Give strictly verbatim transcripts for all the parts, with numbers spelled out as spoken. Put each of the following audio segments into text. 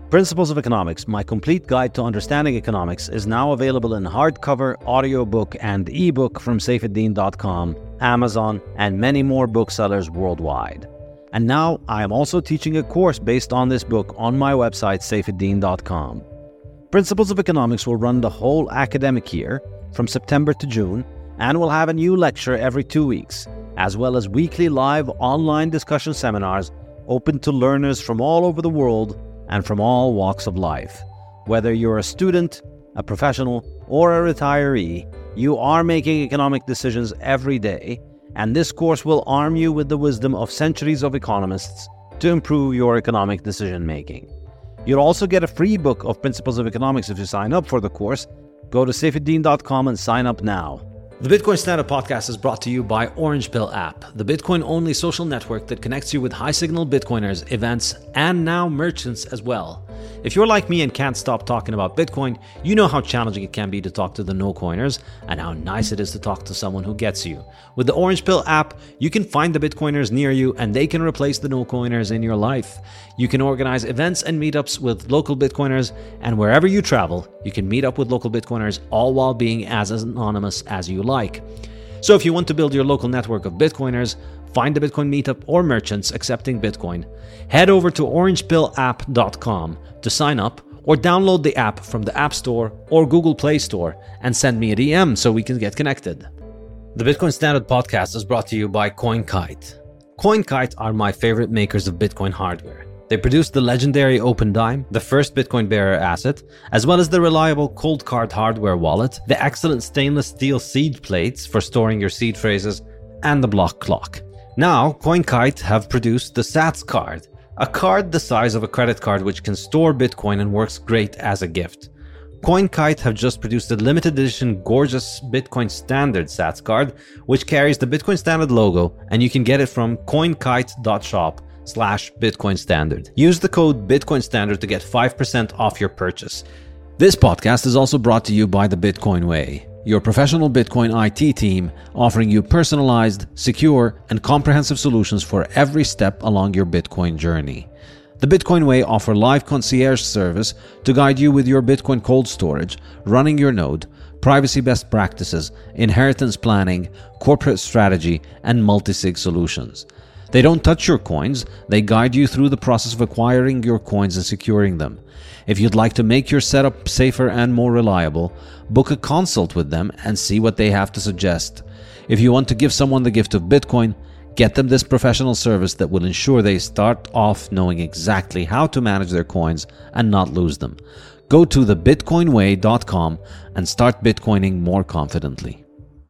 Principles of Economics, my complete guide to understanding economics, is now available in hardcover, audiobook, and ebook from Saifedean dot com, Amazon, and many more booksellers worldwide. And now I am also teaching a course based on this book on my website, Saifedean dot com. Principles of Economics will run the whole academic year, from September to June, and will have a new lecture every two weeks, as well as weekly live online discussion seminars open to learners from all over the world and from all walks of life. Whether you're a student, a professional, or a retiree, you are making economic decisions every day, and this course will arm you with the wisdom of centuries of economists to improve your economic decision-making. You'll also get a free book of Principles of Economics if you sign up for the course. Go to Saifedean dot com and sign up now. The Bitcoin Standard Podcast is brought to you by Orange Pill app, the Bitcoin-only social network that connects you with high-signal Bitcoiners, events, and now merchants as well. If you're like me and can't stop talking about Bitcoin, you know how challenging it can be to talk to the no-coiners and how nice it is to talk to someone who gets you. With the Orange Pill app, you can find the Bitcoiners near you and they can replace the no-coiners in your life. You can organize events and meetups with local Bitcoiners, and wherever you travel, you can meet up with local Bitcoiners, all while being as anonymous as you like. So if you want to build your local network of Bitcoiners, find a Bitcoin meetup or merchants accepting Bitcoin, head over to orange pill app dot com to sign up, or download the app from the App Store or Google Play Store and send me a D M so we can get connected. The Bitcoin Standard Podcast is brought to you by CoinKite. CoinKite are my favorite makers of Bitcoin hardware. They produce the legendary OpenDime, the first Bitcoin bearer asset, as well as the reliable Cold Card hardware wallet, the excellent stainless steel seed plates for storing your seed phrases, and the block clock. Now, CoinKite have produced the Sats card, a card the size of a credit card which can store Bitcoin and works great as a gift. CoinKite have just produced a limited edition gorgeous Bitcoin Standard Sats card, which carries the Bitcoin Standard logo, and you can get it from coinkite dot shop slash Bitcoin Standard. Use the code Bitcoin Standard to get five percent off your purchase. This podcast is also brought to you by the Bitcoin Way, your professional Bitcoin I T team offering you personalized, secure, and comprehensive solutions for every step along your Bitcoin journey. The Bitcoin Way offer live concierge service to guide you with your Bitcoin cold storage, running your node, privacy best practices, inheritance planning, corporate strategy, and multi-sig solutions. They don't touch your coins, they guide you through the process of acquiring your coins and securing them. If you'd like to make your setup safer and more reliable, book a consult with them and see what they have to suggest. If you want to give someone the gift of Bitcoin, get them this professional service that will ensure they start off knowing exactly how to manage their coins and not lose them. Go to the bitcoin way dot com and start Bitcoining more confidently.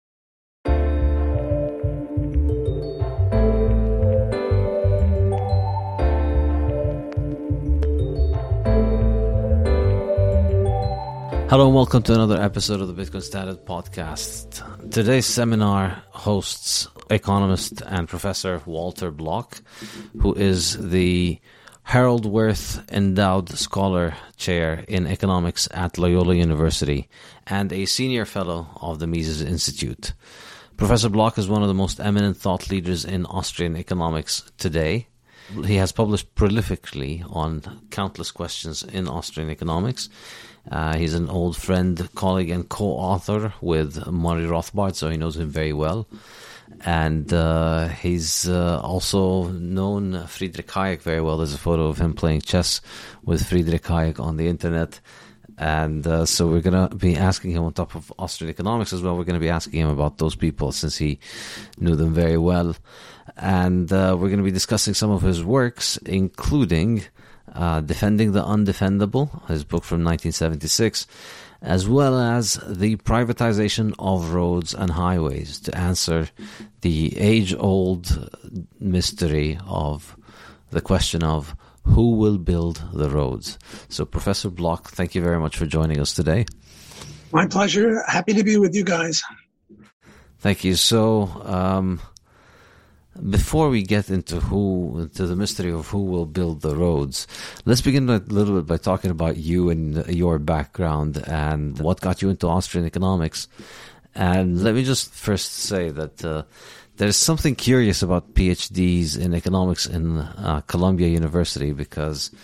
Hello and welcome to another episode of the Bitcoin Standard Podcast. Today's seminar hosts economist and professor Walter Block, who is the Harold Wirth Endowed Scholar Chair in Economics at Loyola University and a senior fellow of the Mises Institute. Professor Block is one of the most eminent thought leaders in Austrian economics today. He has published prolifically on countless questions in Austrian economics. Uh, he's an old friend, colleague, and co-author with Murray Rothbard, so he knows him very well. And uh, he's uh, also known Friedrich Hayek very well. There's a photo of him playing chess with Friedrich Hayek on the internet. And uh, so we're going to be asking him, on top of Austrian economics as well, we're going to be asking him about those people since he knew them very well. And uh, we're going to be discussing some of his works, including uh, Defending the Undefendable, his book from nineteen seventy-six, as well as the privatization of roads and highways, to answer the age-old mystery of the question of who will build the roads. So, Professor Block, thank you very much for joining us today. My pleasure. Happy to be with you guys. Thank you. So, um, before we get into who, into the mystery of who will build the roads, let's begin a little bit by talking about you and your background and what got you into Austrian economics. And let me just first say that uh, there's something curious about PhDs in economics in uh, Columbia University, because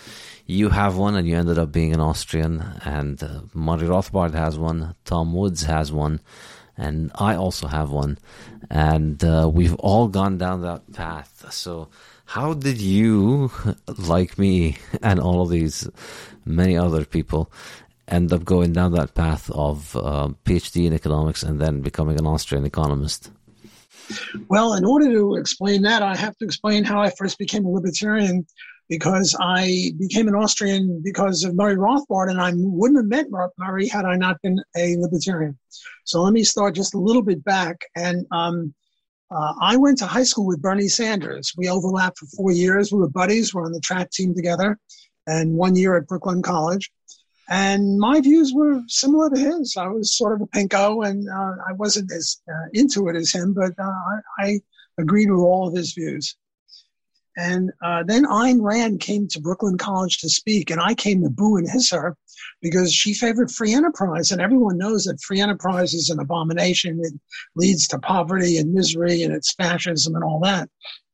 you have one, and you ended up being an Austrian, and uh, Murray Rothbard has one, Tom Woods has one, and I also have one, and uh, we've all gone down that path. So how did you, like me and all of these many other people, end up going down that path of uh, PhD in economics and then becoming an Austrian economist? Well, in order to explain that, I have to explain how I first became a libertarian, because I became an Austrian because of Murray Rothbard, and I wouldn't have met Murray had I not been a libertarian. So let me start just a little bit back. And um, uh, I went to high school with Bernie Sanders. We overlapped for four years. We were buddies. We were on the track team together, and one year at Brooklyn College. And my views were similar to his. I was sort of a pinko, and uh, I wasn't as uh, into it as him, but uh, I, I agreed with all of his views. And uh, then Ayn Rand came to Brooklyn College to speak, and I came to boo and hiss her because she favored free enterprise. And everyone knows that free enterprise is an abomination. It leads to poverty and misery, and it's fascism and all that.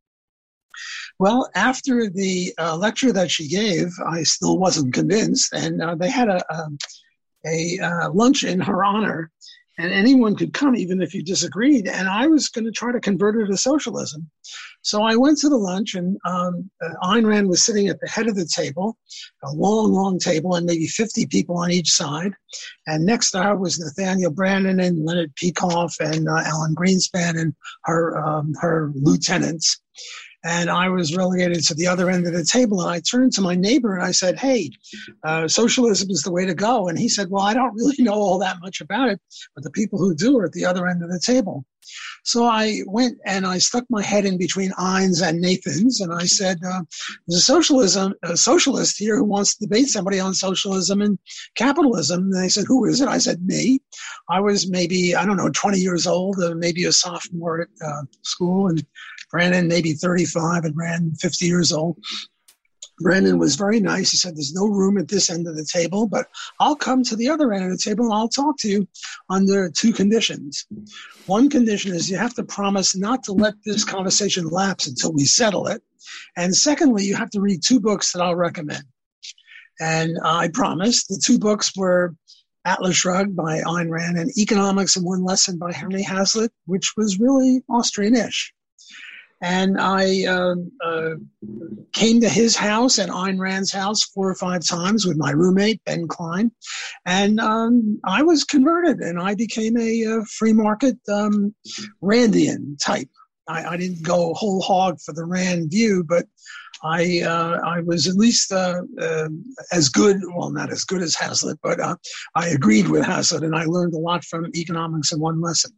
Well, after the uh, lecture that she gave, I still wasn't convinced, and uh, they had a, a, a uh, lunch in her honor, and anyone could come, even if you disagreed, and I was going to try to convert her to socialism. So I went to the lunch, and um, uh, Ayn Rand was sitting at the head of the table, a long, long table, and maybe fifty people on each side, and next to her was Nathaniel Branden and Leonard Peikoff and uh, Alan Greenspan and her um, her lieutenants. And I was relegated to the other end of the table. And I turned to my neighbor and I said, hey, uh, socialism is the way to go. And he said, well, I don't really know all that much about it, but the people who do are at the other end of the table. So I went and I stuck my head in between Ayn's and Nathan's. And I said, uh, there's a socialism, a socialist here who wants to debate somebody on socialism and capitalism. And they said, who is it? I said, me. I was maybe, I don't know, twenty years old, uh, maybe a sophomore at uh, school. And Branden, maybe thirty-five, and Rand, fifty years old. Branden was very nice. He said, there's no room at this end of the table, but I'll come to the other end of the table and I'll talk to you under two conditions. One condition is you have to promise not to let this conversation lapse until we settle it. And secondly, you have to read two books that I'll recommend. And I promised. The two books were Atlas Shrugged by Ayn Rand and Economics in One Lesson by Henry Hazlitt, which was really Austrian-ish. And I uh, uh, came to his house and Ayn Rand's house four or five times with my roommate, Ben Klein. And um, I was converted, and I became a uh, free market um, Randian type. I, I didn't go whole hog for the Rand view, but I uh, I was at least uh, uh, as good, well, not as good as Hazlitt, but uh, I agreed with Hazlitt, and I learned a lot from Economics in One Lesson.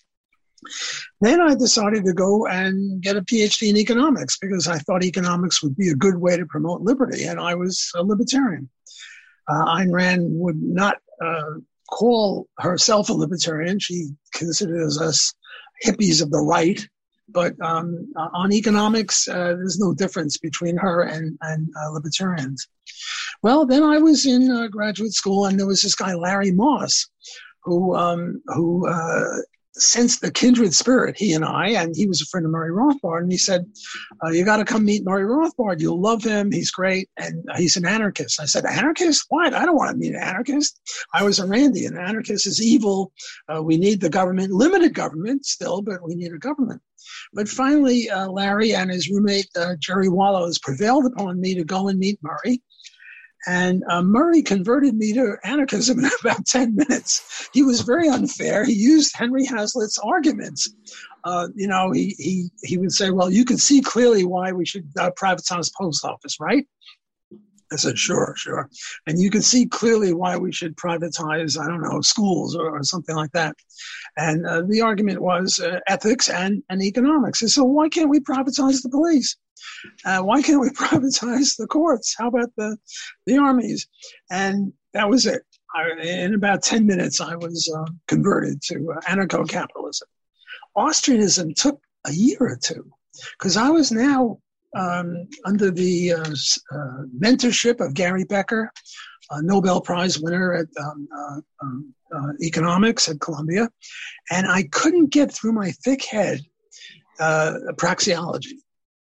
Then I decided to go and get a PhD in economics because I thought economics would be a good way to promote liberty, and I was a libertarian. Uh, Ayn Rand would not uh, call herself a libertarian. She considered us hippies of the right, but um, on economics, uh, there's no difference between her and, and uh, libertarians. Well, then I was in uh, graduate school, and there was this guy, Larry Moss, who um, who uh, sensed the kindred spirit, he and I, and he was a friend of Murray Rothbard, and he said, uh, you got to come meet Murray Rothbard. You'll love him. He's great, and he's an anarchist. I said, anarchist? What? I don't want to meet an anarchist. I was a Randian. An anarchist is evil. Uh, we need the government, limited government still, but we need a government. But finally, uh, Larry and his roommate, uh, Jerry Wallows, prevailed upon me to go and meet Murray. And uh, Murray converted me to anarchism in about ten minutes. He was very unfair. He used Henry Hazlitt's arguments. Uh, you know, he, he, he would say, well, you can see clearly why we should uh, privatize post office, right? I said, sure, sure. And you can see clearly why we should privatize, I don't know, schools or, or something like that. And uh, the argument was uh, ethics and, and economics. And so why can't we privatize the police? Uh, why can't we privatize the courts? How about the the armies? And that was it. I, in about ten minutes, I was uh, converted to uh, anarcho-capitalism. Austrianism took a year or two because I was now um, under the uh, uh, mentorship of Gary Becker, a Nobel Prize winner at um, uh, um, uh, economics at Columbia, and I couldn't get through my thick head uh, praxeology.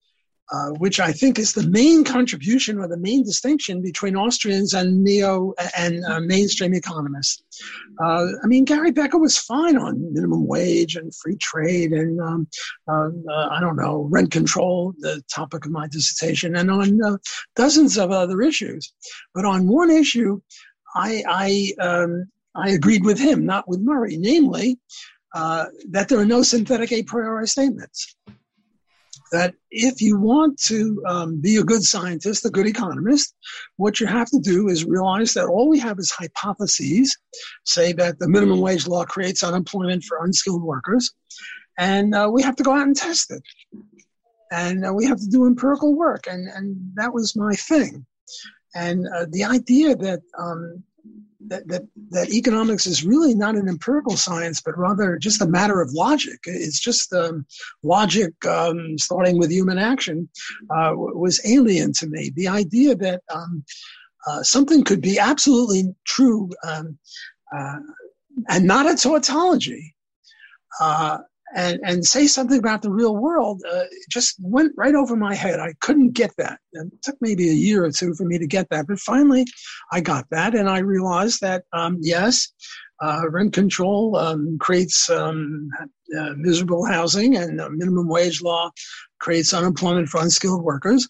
uh, which I think is the main contribution or the main distinction between Austrians and neo and uh, mainstream economists. Uh, I mean, Gary Becker was fine on minimum wage and free trade and, um, uh, uh, I don't know, rent control, the topic of my dissertation, and on uh, dozens of other issues. But on one issue, I, I, um, I agreed with him, not with Murray, namely uh, that there are no synthetic a priori statements. That if you want to um, be a good scientist, a good economist, what you have to do is realize that all we have is hypotheses, say that the minimum wage law creates unemployment for unskilled workers, and uh, we have to go out and test it. And uh, we have to do empirical work, and, and that was my thing. And uh, the idea that, um, that that that economics is really not an empirical science, but rather just a matter of logic. It's just um, logic um, starting with human action uh, was alien to me. The idea that um, uh, something could be absolutely true um, uh, and not a tautology, uh, and and say something about the real world uh, just went right over my head. I couldn't get that. It took maybe a year or two for me to get that, but finally I got that, and I realized that um, yes, uh, rent control um, creates um, uh, miserable housing, and uh, minimum wage law creates unemployment for unskilled workers.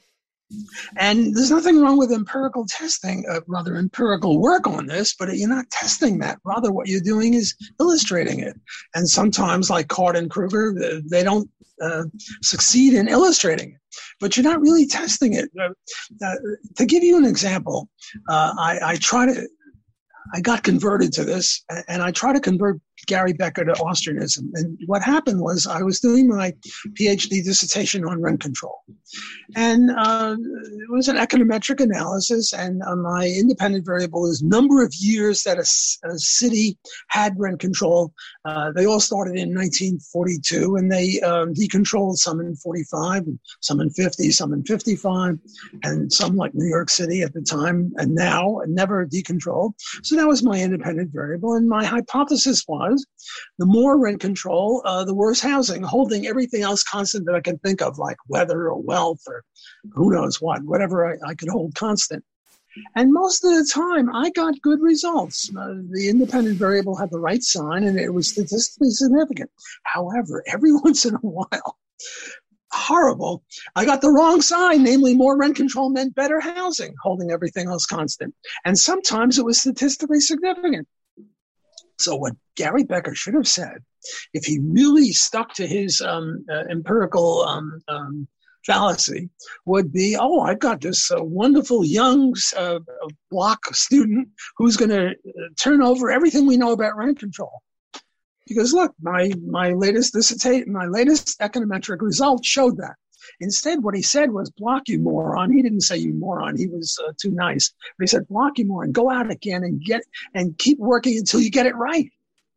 And there's nothing wrong with empirical testing, uh, rather empirical work on this, but you're not testing that. Rather, what you're doing is illustrating it. And sometimes, like Card and Kruger, they don't uh, succeed in illustrating it. But you're not really testing it. Uh, uh, to give you an example, uh, I, I try to, I got converted to this, and I try to convert Gary Becker to Austrianism. And what happened was I was doing my PhD dissertation on rent control. And uh, it was an econometric analysis, and uh, my independent variable is number of years that a, a city had rent control. Uh, they all started in nineteen forty-two, and they um, decontrolled some in forty-five, and some in fifty, some in fifty-five, and some like New York City at the time, and now never decontrolled. So that was my independent variable, and my hypothesis was the more rent control, uh, the worse housing, holding everything else constant that I can think of, like weather or wealth or who knows what, whatever I, I could hold constant. And most of the time, I got good results. Uh, the independent variable had the right sign, and it was statistically significant. However, every once in a while, horrible, I got the wrong sign, namely more rent control meant better housing, holding everything else constant. And sometimes it was statistically significant. So what Gary Becker should have said, if he really stuck to his um, uh, empirical um, um, fallacy, would be, oh, I've got this uh, wonderful young uh, block student who's going to uh, turn over everything we know about rent control. Because look, my my latest dissertation, my latest econometric results showed that. Instead, what he said was, block, you moron. He didn't say you moron. He was uh, too nice. But he said, block, you moron. Go out again and get and keep working until you get it right.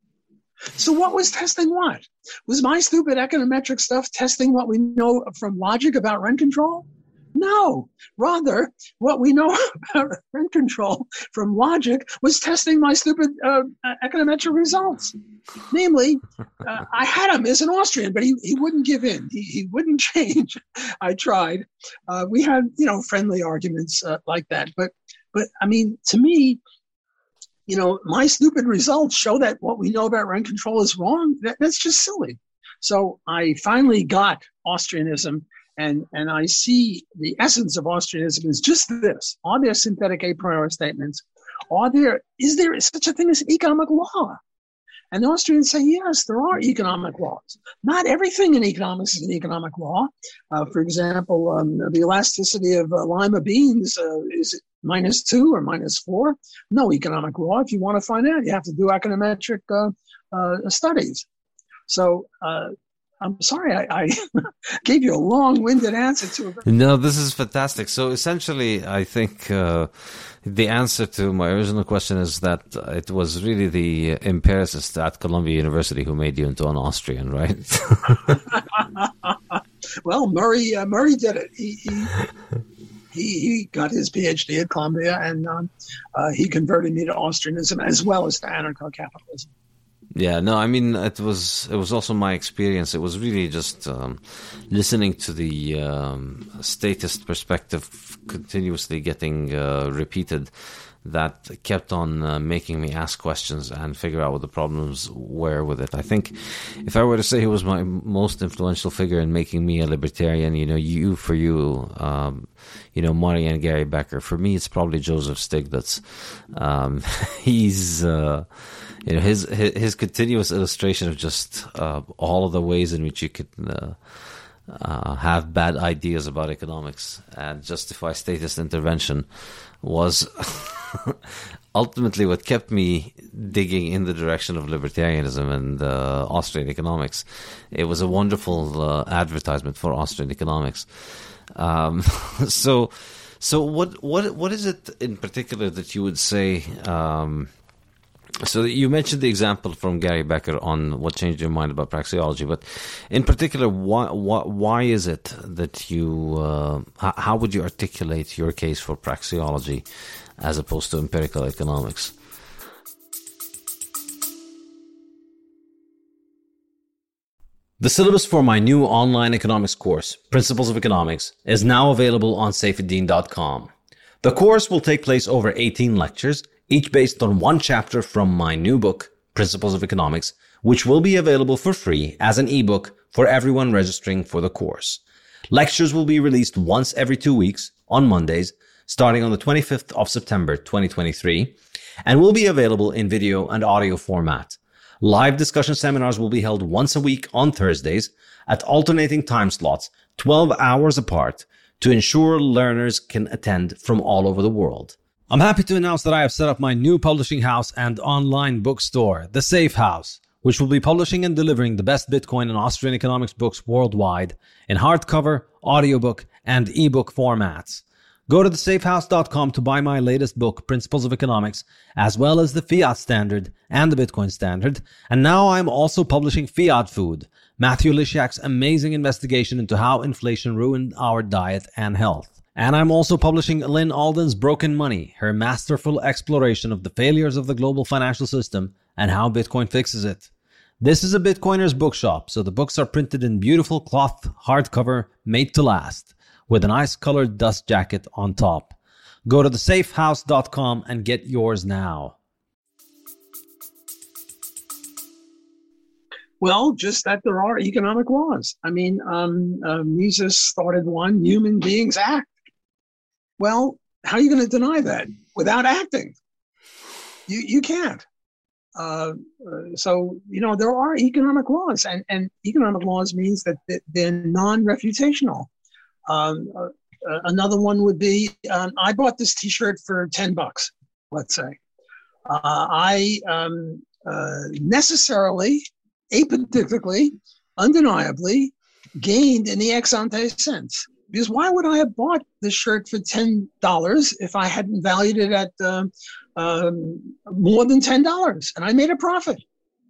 So what was testing what? Was my stupid econometric stuff testing what we know from logic about rent control? No. Rather, what we know about rent control from logic was testing my stupid uh, econometric results. Namely, uh, I had him as an Austrian, but he, he wouldn't give in. He, he wouldn't change. I tried. Uh, we had, you know, friendly arguments uh, like that. But, but I mean, to me, you know, my stupid results show that what we know about rent control is wrong. That, that's just silly. So I finally got Austrianism. And and I see the essence of Austrianism is just this. Are there synthetic a priori statements? Are there, is there such a thing as economic law? And the Austrians say, yes, there are economic laws. Not everything in economics is an economic law. Uh, for example, um, the elasticity of uh, lima beans, uh, is it minus two or minus four? No economic law. If you want to find out, you have to do econometric uh, uh, studies. So, uh, I'm sorry, I, I gave you a long-winded answer to it. No, this is fantastic. So essentially, I think uh, the answer to my original question is that it was really the empiricist at Columbia University who made you into an Austrian, right? Well, Murray uh, Murray did it. He, he he he got his PhD at Columbia, and um, uh, he converted me to Austrianism as well as to anarcho-capitalism. Yeah, no, I mean, it was it was also my experience. It was really just um, listening to the um, statist perspective continuously getting uh, repeated that kept on uh, making me ask questions and figure out what the problems were with it. I think if I were to say who was my most influential figure in making me a libertarian, you know, you for you, um, you know, Murray and Gary Becker. For me, it's probably Joseph Stiglitz. Um, he's... Uh, You know, his, his his continuous illustration of just uh, all of the ways in which you could uh, uh, have bad ideas about economics and justify statist intervention was ultimately what kept me digging in the direction of libertarianism and uh, Austrian economics. It was a wonderful uh, advertisement for Austrian economics. Um, so, so what what what is it in particular that you would say? Um, So you mentioned the example from Gary Becker on what changed your mind about praxeology, but in particular, why why, why is it that you, uh, how would you articulate your case for praxeology as opposed to empirical economics? The syllabus for my new online economics course, Principles of Economics, is now available on saifedean dot com. The course will take place over eighteen lectures, each based on one chapter from my new book, Principles of Economics, which will be available for free as an ebook for everyone registering for the course. Lectures will be released once every two weeks on Mondays, starting on the twenty-fifth of September, twenty twenty-three, and will be available in video and audio format. Live discussion seminars will be held once a week on Thursdays at alternating time slots, twelve hours apart, to ensure learners can attend from all over the world. I'm happy to announce that I have set up my new publishing house and online bookstore, The Safe House, which will be publishing and delivering the best Bitcoin and Austrian economics books worldwide in hardcover, audiobook, and ebook formats. Go to the safe house dot com to buy my latest book, Principles of Economics, as well as the Fiat Standard and the Bitcoin Standard. And now I'm also publishing Fiat Food, Matthew Lysiak's amazing investigation into how inflation ruined our diet and health. And I'm also publishing Lynn Alden's Broken Money, her masterful exploration of the failures of the global financial system and how Bitcoin fixes it. This is a Bitcoiner's bookshop, so the books are printed in beautiful cloth hardcover made to last, with an ice-colored dust jacket on top. Go to the safe house dot com and get yours now. Well, just that there are economic laws. I mean, um, uh, Mises started one, human beings act. Well, how are you going to deny that without acting? You you can't. Uh, uh, so, you know, there are economic laws, and, and economic laws means that they're non-refutational. Um, uh, uh, another one would be, um, I bought this T-shirt for ten bucks, let's say. Uh, I um, uh, necessarily, apodictically, undeniably gained in the ex ante sense. Because why would I have bought this shirt for ten dollars if I hadn't valued it at uh, um, more than ten dollars? And I made a profit.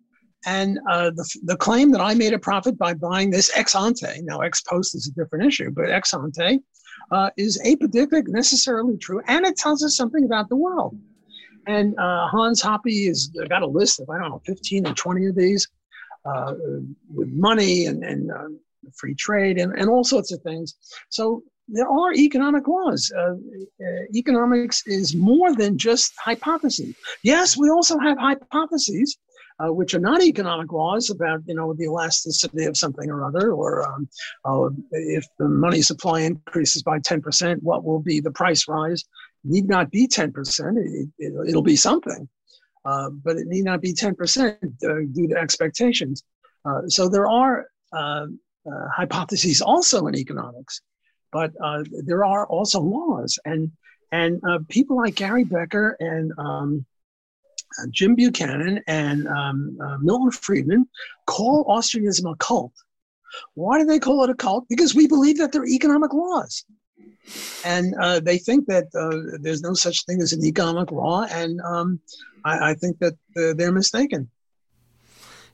And uh, the, the claim that I made a profit by buying this ex ante, now ex post is a different issue, but ex ante uh, is apodictic, necessarily true, and it tells us something about the world. And uh, Hans Hoppe has got a list of, I don't know, fifteen or twenty of these uh, with money and, and uh, free trade and, and all sorts of things. So there are economic laws. Uh, uh, economics is more than just hypotheses. Yes, we also have hypotheses, uh, which are not economic laws about, you know, the elasticity of something or other, or um, uh, if the money supply increases by ten percent, what will be the price rise? Need not be ten percent. It, it, it'll be something, uh, but it need not be ten percent uh, due to expectations. Uh, so there are uh, Uh, hypotheses also in economics, but uh, there are also laws, and and uh, people like Gary Becker and um, uh, Jim Buchanan and um, uh, Milton Friedman call Austrianism a cult. Why do they call it a cult? Because we believe that there are economic laws, and uh, they think that uh, there's no such thing as an economic law, and um, I, I think that uh, they're mistaken.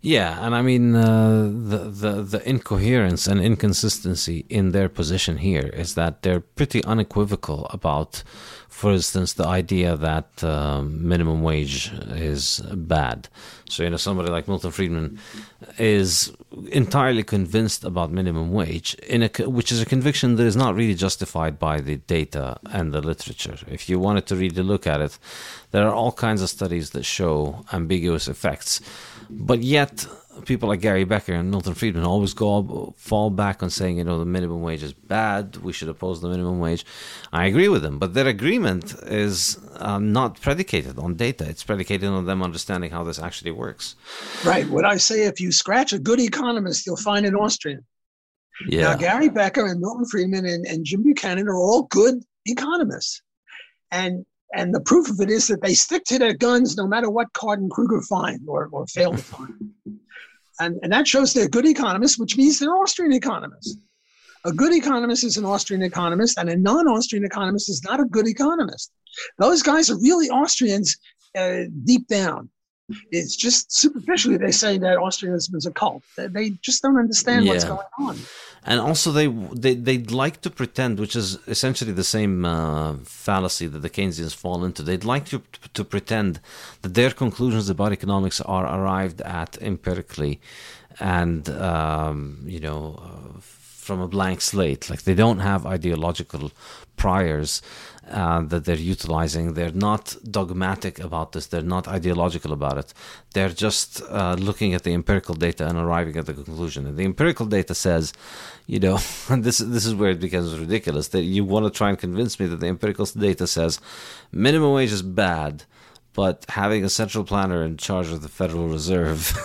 Yeah, and I mean uh, the, the the incoherence and inconsistency in their position here is that they're pretty unequivocal about, for instance, the idea that um, minimum wage is bad. So you know, somebody like Milton Friedman is entirely convinced about minimum wage, in a which is a conviction that is not really justified by the data and the literature. If you wanted to really look at it, there are all kinds of studies that show ambiguous effects. But yet, people like Gary Becker and Milton Friedman always go fall back on saying, you know, the minimum wage is bad. We should oppose the minimum wage. I agree with them, but their agreement is um, not predicated on data. It's predicated on them understanding how this actually works. Right. What I say, if you scratch a good economist, you'll find an Austrian. Yeah. Now, Gary Becker and Milton Friedman and, and Jim Buchanan are all good economists, and. And the proof of it is that they stick to their guns no matter what Card and Kruger find or, or fail to find. And, and that shows they're good economists, which means they're Austrian economists. A good economist is an Austrian economist, and a non-Austrian economist is not a good economist. Those guys are really Austrians uh, deep down. It's just superficially they say that Austrianism is a cult. They, they just don't understand yeah. what's going on. And also they, they, they'd like to pretend, which is essentially the same uh, fallacy that the Keynesians fall into, they'd like to, to pretend that their conclusions about economics are arrived at empirically and, um, you know, uh, from a blank slate. Like they don't have ideological priors uh, that they're utilizing. They're not dogmatic about this. They're not ideological about it. They're just uh, looking at the empirical data and arriving at the conclusion. And the empirical data says, you know, and this this is where it becomes ridiculous, that you want to try and convince me that the empirical data says minimum wage is bad, but having a central planner in charge of the Federal Reserve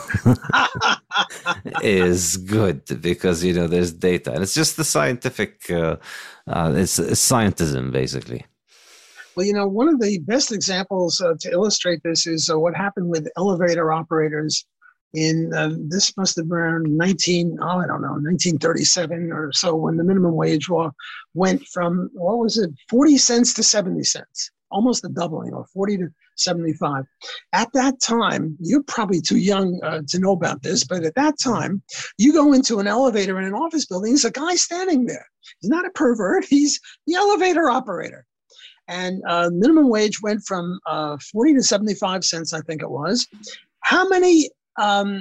is good because, you know, there's data. And it's just the scientific, uh, uh, it's, it's scientism, basically. Well, you know, one of the best examples uh, to illustrate this is uh, what happened with elevator operators in, uh, this must have been around nineteen, oh, I don't know, nineteen thirty-seven or so, when the minimum wage law went from, what was it, forty cents to seventy cents, almost a doubling, or forty to seventy-five. At that time, you're probably too young uh, to know about this, but at that time, you go into an elevator in an office building, there's a guy standing there. He's not a pervert, he's the elevator operator. And uh, minimum wage went from uh, forty to seventy-five cents, I think it was. How many um,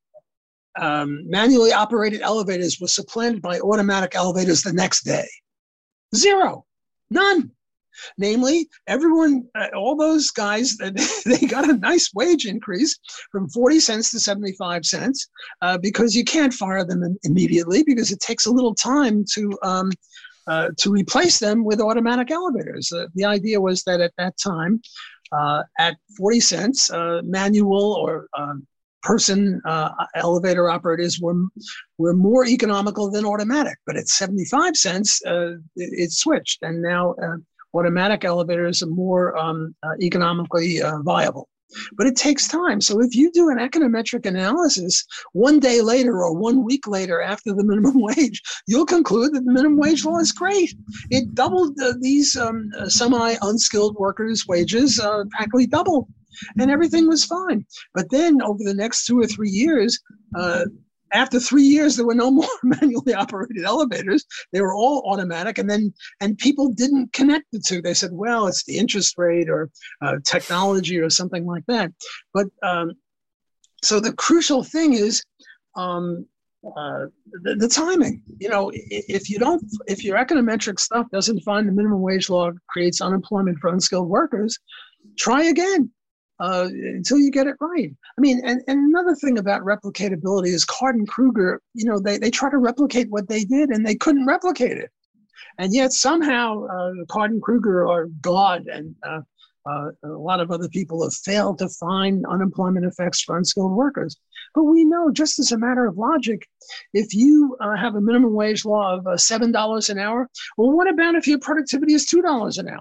um, manually operated elevators were supplanted by automatic elevators the next day? Zero. None. Namely, everyone, uh, all those guys, they got a nice wage increase from forty cents to seventy-five cents uh, because you can't fire them immediately because it takes a little time to um, uh, to replace them with automatic elevators. Uh, the idea was that at that time, uh, at forty cents, uh, manual or uh, person uh, elevator operators were were more economical than automatic. But at seventy-five cents, uh, it, it switched, and now uh, automatic elevators are more um, uh, economically uh, viable. But it takes time. So if you do an econometric analysis one day later or one week later after the minimum wage, you'll conclude that the minimum wage law is great. It doubled uh, these um, uh, semi-unskilled workers' wages, uh, practically doubled, and everything was fine. But then over the next two or three years, uh, after three years, there were no more manually operated elevators. They were all automatic. And then, and people didn't connect the two. They said, well, it's the interest rate or uh, technology or something like that. But um, so the crucial thing is um, uh, the, the timing. You know, if you don't, if your econometric stuff doesn't find the minimum wage law creates unemployment for unskilled workers, try again. Uh, until you get it right. I mean, and, and another thing about replicatability is Card and Kruger, you know, they, they try to replicate what they did and they couldn't replicate it. And yet somehow uh, Card and Kruger are God, and uh, uh, a lot of other people have failed to find unemployment effects for unskilled workers. But we know, just as a matter of logic, if you uh, have a minimum wage law of uh, seven dollars an hour, well, what about if your productivity is two dollars an hour?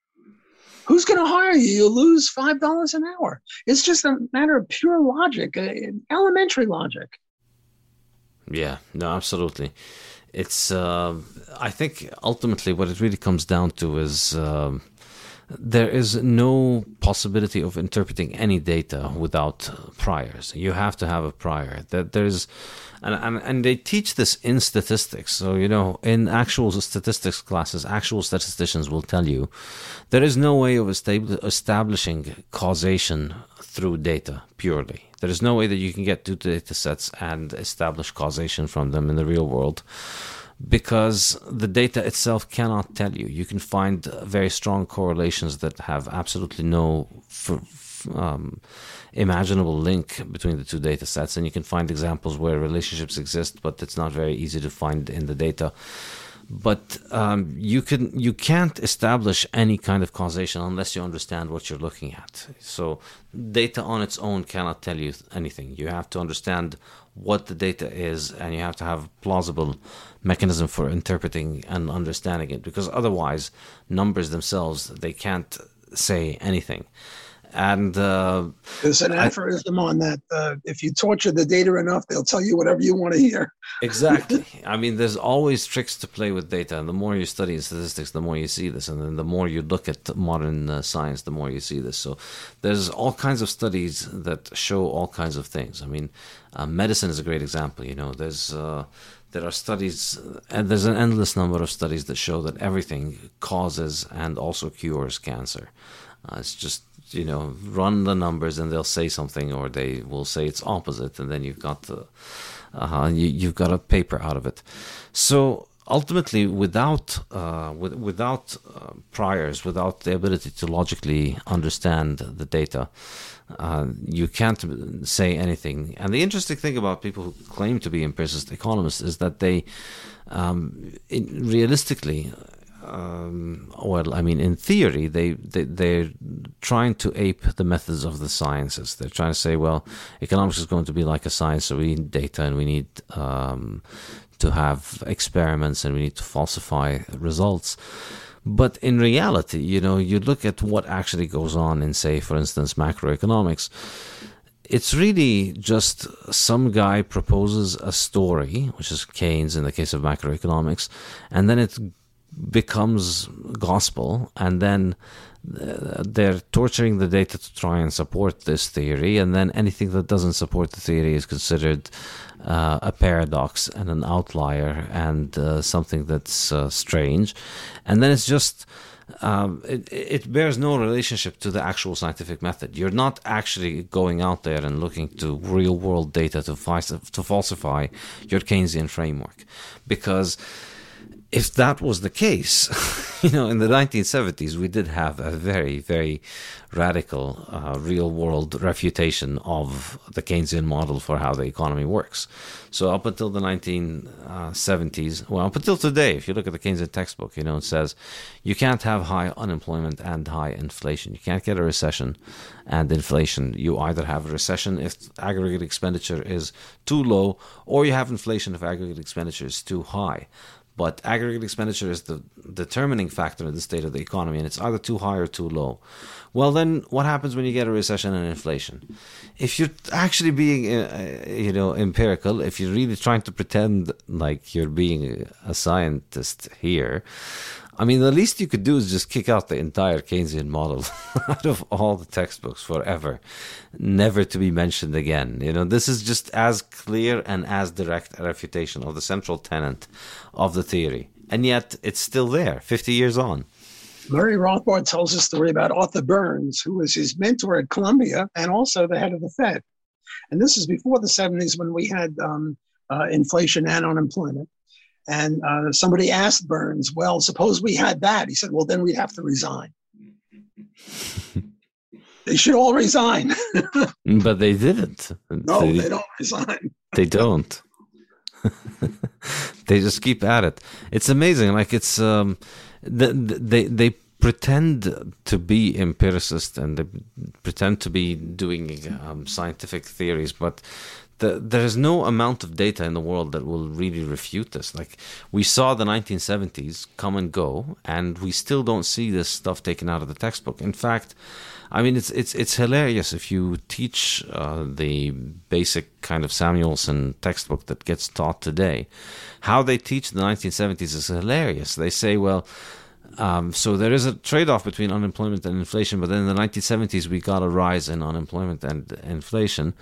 Who's going to hire you? You'll lose five dollars an hour. It's just a matter of pure logic, uh, elementary logic. Yeah, no, absolutely. It's, uh, I think ultimately what it really comes down to is um, there is no possibility of interpreting any data without priors. You have to have a prior. That there's, and, and and they teach this in statistics. So you know, in actual statistics classes, actual statisticians will tell you there is no way of estab- establishing causation through data purely. There is no way that you can get two data sets and establish causation from them in the real world, because the data itself cannot tell you. You can find very strong correlations that have absolutely no f- um, imaginable link between the two data sets, and you can find examples where relationships exist, but it's not very easy to find in the data. But um, you can you can't establish any kind of causation unless you understand what you're looking at. So data on its own cannot tell you anything. You have to understand what the data is, and you have to have plausible mechanism for interpreting and understanding it, because otherwise numbers themselves, they can't say anything. And uh, there's an aphorism on that. Uh, if you torture the data enough, they'll tell you whatever you want to hear. Exactly. I mean, there's always tricks to play with data. And the more you study statistics, the more you see this. And then the more you look at modern uh, science, the more you see this. So there's all kinds of studies that show all kinds of things. I mean, uh, medicine is a great example. You know, there's uh, there are studies, and there's an endless number of studies that show that everything causes and also cures cancer. Uh, it's just, you know, run the numbers and they'll say something, or they will say it's opposite, and then you've got the, uh, you, you've got a paper out of it. So ultimately, without uh, with, without uh, priors, without the ability to logically understand the data, uh, you can't say anything. And the interesting thing about people who claim to be empiricist economists is that they, um, in, realistically. Um, well, I mean, in theory, they, they, they're trying to ape the methods of the sciences. They're trying to say, well, economics is going to be like a science, so we need data and we need um, to have experiments and we need to falsify results. But in reality, you know, you look at what actually goes on in, say, for instance, macroeconomics. It's really just some guy proposes a story, which is Keynes in the case of macroeconomics, and then it becomes gospel, and then uh, they're torturing the data to try and support this theory, and then anything that doesn't support the theory is considered uh, a paradox and an outlier and uh, something that's uh, strange, and then it's just um, it, it bears no relationship to the actual scientific method. You're not actually going out there and looking to real world data to, fi- to falsify your Keynesian framework, because if that was the case, you know, in the nineteen seventies, we did have a very, very radical uh, real-world refutation of the Keynesian model for how the economy works. So up until the nineteen seventies, well, up until today, if you look at the Keynesian textbook, you know, it says you can't have high unemployment and high inflation. You can't get a recession and inflation. You either have a recession if aggregate expenditure is too low, or you have inflation if aggregate expenditure is too high. But aggregate expenditure is the determining factor in the state of the economy, and it's either too high or too low. Well, then what happens when you get a recession and inflation? If you're actually being, uh, you know, empirical, if you're really trying to pretend like you're being a scientist here, I mean, the least you could do is just kick out the entire Keynesian model out of all the textbooks forever, never to be mentioned again. You know, this is just as clear and as direct a refutation of the central tenet of the theory. And yet it's still there, fifty years on. Murray Rothbard tells a story about Arthur Burns, who was his mentor at Columbia and also the head of the Fed. And this is before the seventies, when we had um, uh, inflation and unemployment. And uh, somebody asked Burns, well, suppose we had that. He said, well, then we'd have to resign. They should all resign. But they didn't. No, they, they don't resign. They don't. They just keep at it. It's amazing. Like, it's um, they they they pretend to be empiricists and they pretend to be doing um, scientific theories, but the, there is no amount of data in the world that will really refute this. Like, we saw the nineteen seventies come and go, and we still don't see this stuff taken out of the textbook. In fact, I mean, it's it's it's hilarious if you teach uh, the basic kind of Samuelson textbook that gets taught today. How they teach the nineteen seventies is hilarious. They say, well, Um, so there is a trade-off between unemployment and inflation, but then in the nineteen seventies we got a rise in unemployment and inflation.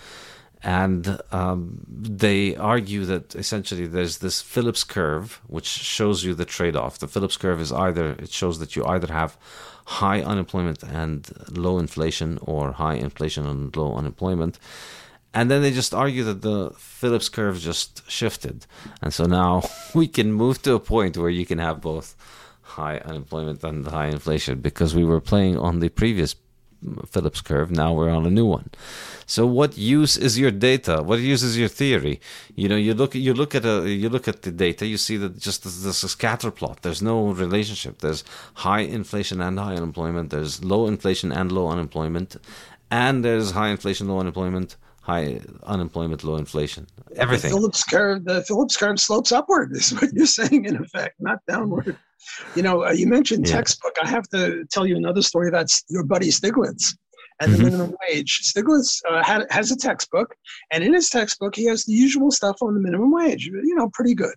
And um, they argue that essentially there's this Phillips curve, which shows you the trade-off. The Phillips curve is either, it shows that you either have high unemployment and low inflation, or high inflation and low unemployment. And then they just argue that the Phillips curve just shifted. And so now we can move to a point where you can have both high unemployment and high inflation, because we were playing on the previous Phillips curve. Now we're on a new one. So what use is your data? What use is your theory? You know, you look you look at a you look at the data, you see that just there's a scatter plot. There's no relationship. There's high inflation and high unemployment. There's low inflation and low unemployment, and there's high inflation, low unemployment, high unemployment, low inflation. Everything. The Phillips curve, the Phillips curve slopes upward, is what you're saying, in effect, not downward. You know, uh, you mentioned yeah. textbook. I have to tell you another story about your buddy Stiglitz and mm-hmm. the minimum wage. Stiglitz uh, had, has a textbook, and in his textbook, he has the usual stuff on the minimum wage, you know, pretty good.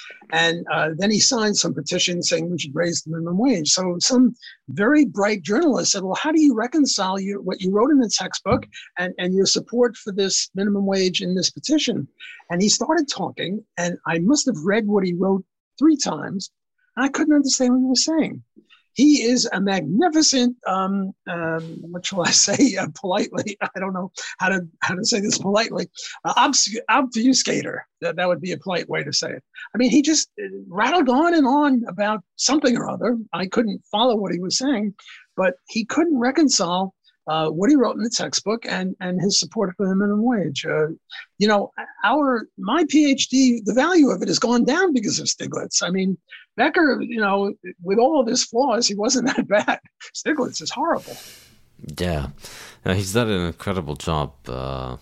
And uh, then he signed some petition saying we should raise the minimum wage. So some very bright journalist said, well, how do you reconcile your, what you wrote in the textbook and, and your support for this minimum wage in this petition? And he started talking, and I must have read what he wrote three times. I couldn't understand what he was saying. He is a magnificent, um, um, what shall I say uh, politely? I don't know how to how to say this politely. Uh, obfusc- obfuscator. That, that would be a polite way to say it. I mean, he just rattled on and on about something or other. I couldn't follow what he was saying, but he couldn't reconcile uh, what he wrote in the textbook and, and his support for the minimum wage. Uh, you know, our my PhD, the value of it has gone down because of Stiglitz. I mean, Becker, you know, with all of his flaws, he wasn't that bad. Stiglitz is horrible. Yeah, uh, he's done an incredible job uh,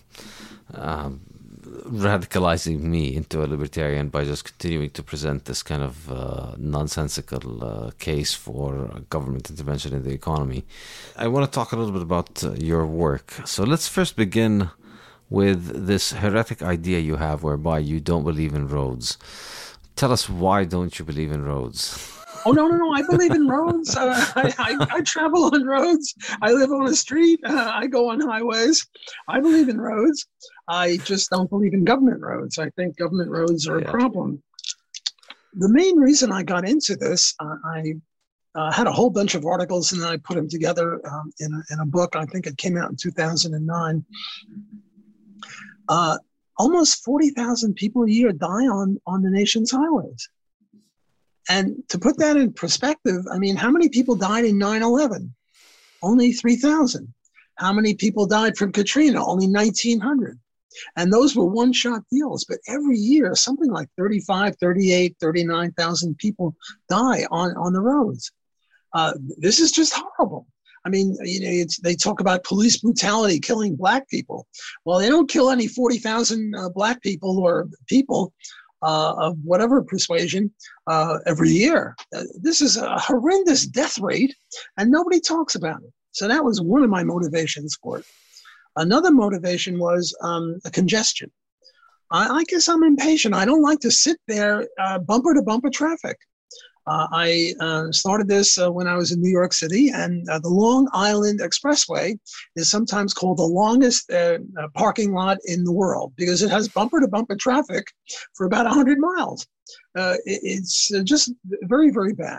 um, radicalizing me into a libertarian by just continuing to present this kind of uh, nonsensical uh, case for government intervention in the economy. I want to talk a little bit about uh, your work. So let's first begin with this heretic idea you have whereby you don't believe in roads. Tell us, why don't you believe in roads? Oh, no, no, no. I believe in roads. Uh, I, I, I travel on roads. I live on a street. Uh, I go on highways. I believe in roads. I just don't believe in government roads. I think government roads are yeah. a problem. The main reason I got into this, uh, I uh, had a whole bunch of articles, and then I put them together um, in, a, in a book. I think it came out in two thousand nine. Uh, almost forty thousand people a year die on, on the nation's highways. And to put that in perspective, I mean, how many people died in nine eleven? Only three thousand. How many people died from Katrina? Only nineteen hundred. And those were one-shot deals. But every year, something like thirty-five, thirty-eight, thirty-nine thousand people die on, on the roads. Uh, this is just horrible. I mean, you know, it's, they talk about police brutality killing black people. Well, they don't kill any forty thousand uh, black people or people uh, of whatever persuasion uh, every year. Uh, this is a horrendous death rate, and nobody talks about it. So that was one of my motivations for it. Another motivation was um, a congestion. I, I guess I'm impatient. I don't like to sit there uh, bumper to bumper traffic. Uh, I uh, started this uh, when I was in New York City, and uh, the Long Island Expressway is sometimes called the longest uh, uh, parking lot in the world because it has bumper-to-bumper traffic for about one hundred miles. Uh, it, it's uh, just very, very bad.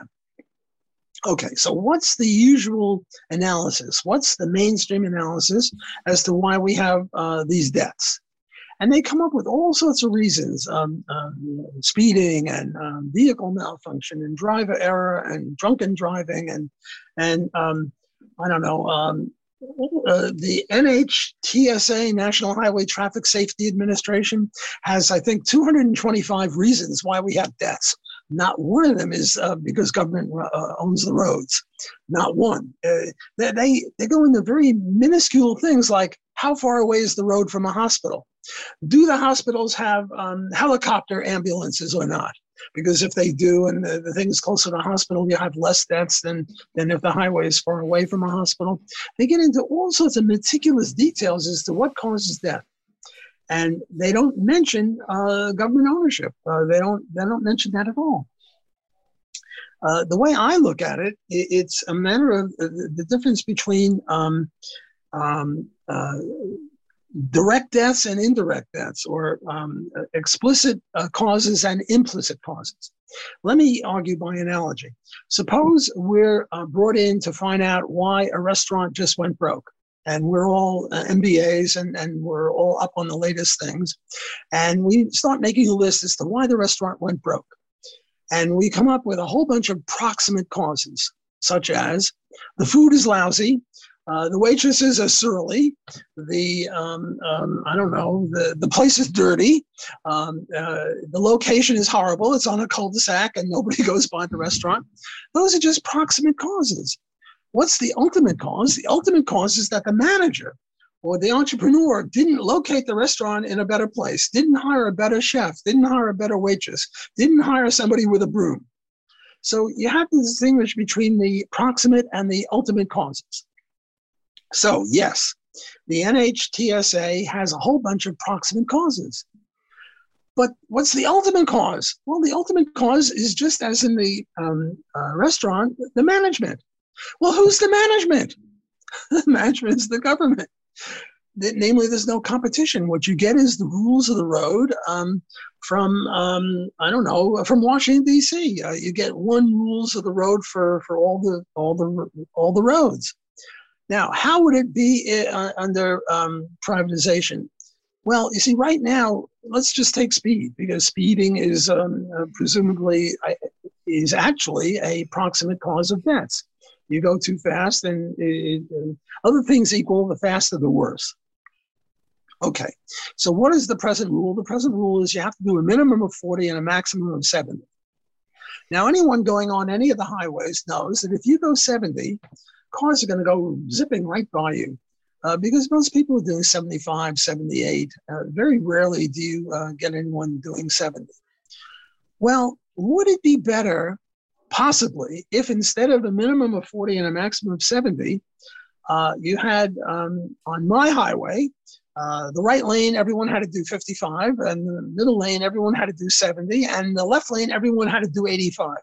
Okay, so what's the usual analysis? What's the mainstream analysis as to why we have uh, these deaths? And they come up with all sorts of reasons, um, um, speeding and um, vehicle malfunction and driver error and drunken driving and, and um, I don't know, um, uh, the N H T S A, National Highway Traffic Safety Administration, has, I think, two hundred twenty-five reasons why we have deaths. Not one of them is uh, because government uh, owns the roads. Not one. Uh, they, they, they go into very minuscule things like how far away is the road from a hospital? Do the hospitals have um, helicopter ambulances or not? Because if they do, and the, the thing's closer to a hospital, you have less deaths than, than if the highway is far away from a hospital. They get into all sorts of meticulous details as to what causes death. And they don't mention uh, government ownership. Uh, they don't. They don't mention that at all. Uh, the way I look at it, it it's a matter of uh, the, the difference between um, um, uh, direct deaths and indirect deaths, or um, explicit uh, causes and implicit causes. Let me argue by analogy. Suppose we're uh, brought in to find out why a restaurant just went broke. And we're all uh, M B As and, and we're all up on the latest things. And we start making a list as to why the restaurant went broke. And we come up with a whole bunch of proximate causes, such as the food is lousy, uh, the waitresses are surly, the, um, um, I don't know, the, the place is dirty, um, uh, the location is horrible, it's on a cul-de-sac and nobody goes by the restaurant. Those are just proximate causes. What's the ultimate cause? The ultimate cause is that the manager or the entrepreneur didn't locate the restaurant in a better place, didn't hire a better chef, didn't hire a better waitress, didn't hire somebody with a broom. So you have to distinguish between the proximate and the ultimate causes. So yes, the N H T S A has a whole bunch of proximate causes. But what's the ultimate cause? Well, the ultimate cause is just as in the um, uh, restaurant, the management. Well, who's the management? The management is the government. Namely, there's no competition. What you get is the rules of the road um, from, um, I don't know, from Washington, D C. Uh, you get one rules of the road for, for all the all the all the roads. Now, how would it be uh, under um, privatization? Well, you see, right now, let's just take speed, because speeding is um, uh, presumably uh, is actually a proximate cause of deaths. You go too fast, and it, uh, other things equal, the faster the worse. Okay, so what is the present rule? The present rule is you have to do a minimum of forty and a maximum of seventy. Now, anyone going on any of the highways knows that if you go seventy, cars are going to go zipping right by you uh, because most people are doing seventy-five, seventy-eight. Uh, very rarely do you uh, get anyone doing seventy. Well, would it be better, possibly, if instead of a minimum of forty and a maximum of seventy, uh, you had um, on my highway, uh, the right lane, everyone had to do fifty-five, and the middle lane, everyone had to do seventy, and the left lane, everyone had to do eighty-five.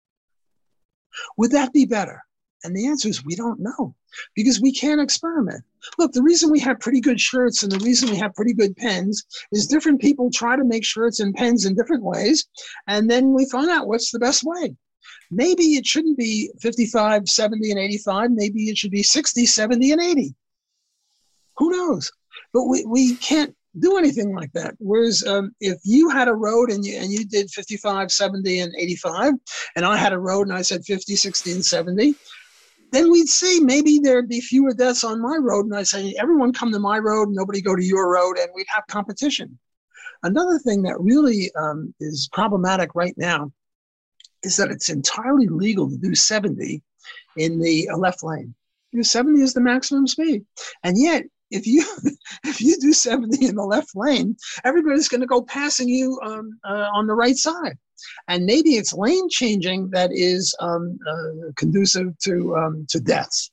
Would that be better? And the answer is we don't know, because we can't experiment. Look, the reason we have pretty good shirts and the reason we have pretty good pens is different people try to make shirts and pens in different ways, and then we find out what's the best way. Maybe it shouldn't be fifty-five, seventy, and eighty-five. Maybe it should be sixty, seventy, and eighty. Who knows? But we, we can't do anything like that. Whereas um, if you had a road and you, and you did fifty-five, seventy, and eighty-five, and I had a road and I said fifty, sixty, and seventy, then we'd see maybe there'd be fewer deaths on my road. And I'd say, everyone come to my road, nobody go to your road, and we'd have competition. Another thing that really um, is problematic right now is that it's entirely legal to do seventy in the left lane. Because seventy is the maximum speed. And yet, if you if you do seventy in the left lane, everybody's going to go passing you um, uh, on the right side. And maybe it's lane changing that is um, uh, conducive to um, to deaths.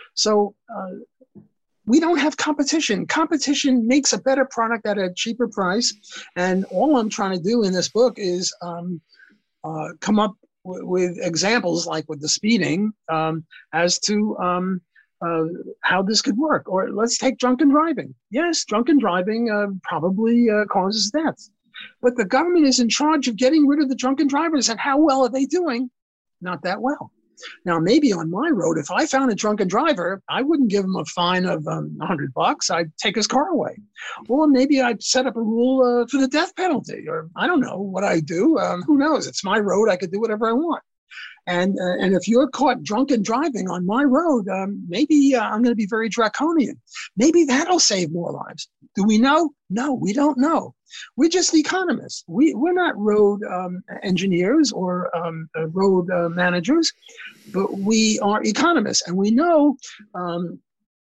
So uh, we don't have competition. Competition makes a better product at a cheaper price. And all I'm trying to do in this book is um, uh, come up w- with examples, like with the speeding, um, as to um, uh, how this could work. Or let's take drunken driving. Yes, drunken driving uh, probably uh, causes deaths. But the government is in charge of getting rid of the drunken drivers. And how well are they doing? Not that well. Now, maybe on my road, if I found a drunken driver, I wouldn't give him a fine of um, one hundred bucks. I'd take his car away. Or maybe I'd set up a rule uh, for the death penalty. Or I don't know what I do. Um, who knows? It's my road. I could do whatever I want. And uh, and if you're caught drunken driving on my road, um, maybe uh, I'm going to be very draconian. Maybe that'll save more lives. Do we know? No, we don't know. We're just economists. We, we're not road um, engineers or um, uh, road uh, managers, but we are economists. And we know um,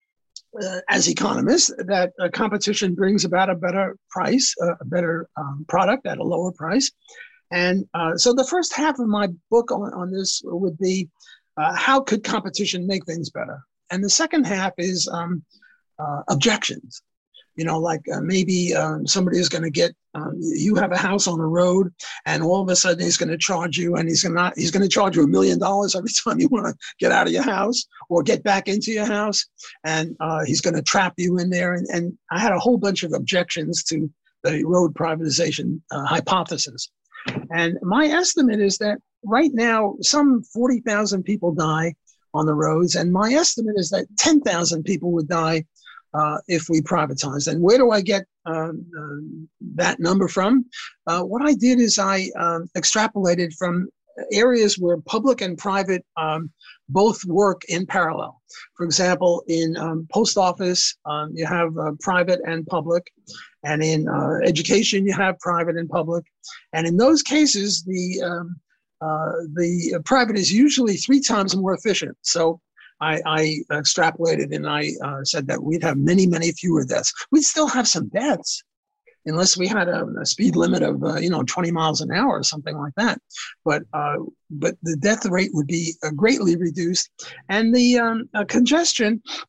uh, as economists that uh, competition brings about a better price, uh, a better um, product at a lower price. And uh, so the first half of my book on, on this would be uh, how could competition make things better? And the second half is um, uh, objections. You know, like uh, maybe um, somebody is going to get, um, you have a house on a road, and all of a sudden he's going to charge you, and he's going to he's going to charge you a million dollars every time you want to get out of your house or get back into your house, and uh, he's going to trap you in there. And, and I had a whole bunch of objections to the road privatization uh, hypothesis. And my estimate is that right now, some forty thousand people die on the roads, and my estimate is that ten thousand people would die Uh, if we privatized. And where do I get uh, uh, that number from? Uh, what I did is I um, extrapolated from areas where public and private um, both work in parallel. For example, in um, post office, um, you have uh, private and public. And in uh, education, you have private and public. And in those cases, the, um, uh, the private is usually three times more efficient. So I, I extrapolated and I uh, said that we'd have many, many fewer deaths. We'd still have some deaths unless we had a, a speed limit of, uh, you know, twenty miles an hour or something like that. But uh, but the death rate would be uh, greatly reduced. And the um, uh, congestion,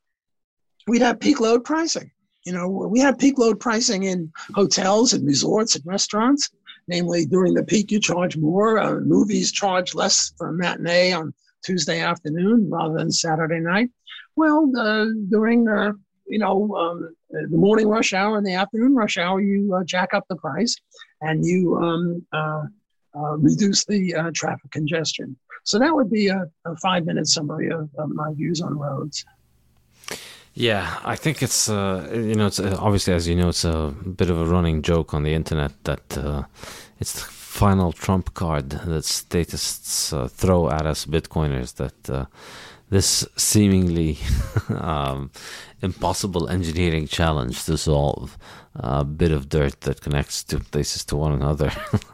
we'd have peak load pricing. You know, we have peak load pricing in hotels and resorts and restaurants. Namely, during the peak, you charge more. Uh, movies charge less for a matinee on Tuesday afternoon rather than Saturday night. Well, uh, during uh, you know um, the morning rush hour and the afternoon rush hour, you uh, jack up the price and you um, uh, uh, reduce the uh, traffic congestion. So that would be a, a five-minute summary of, of my views on roads. Yeah, I think it's uh, you know it's uh, obviously, as you know, it's a bit of a running joke on the internet that uh, it's the final trump card that statists uh, throw at us Bitcoiners, that uh, this seemingly um, impossible engineering challenge to solve a bit of dirt that connects two places to one another.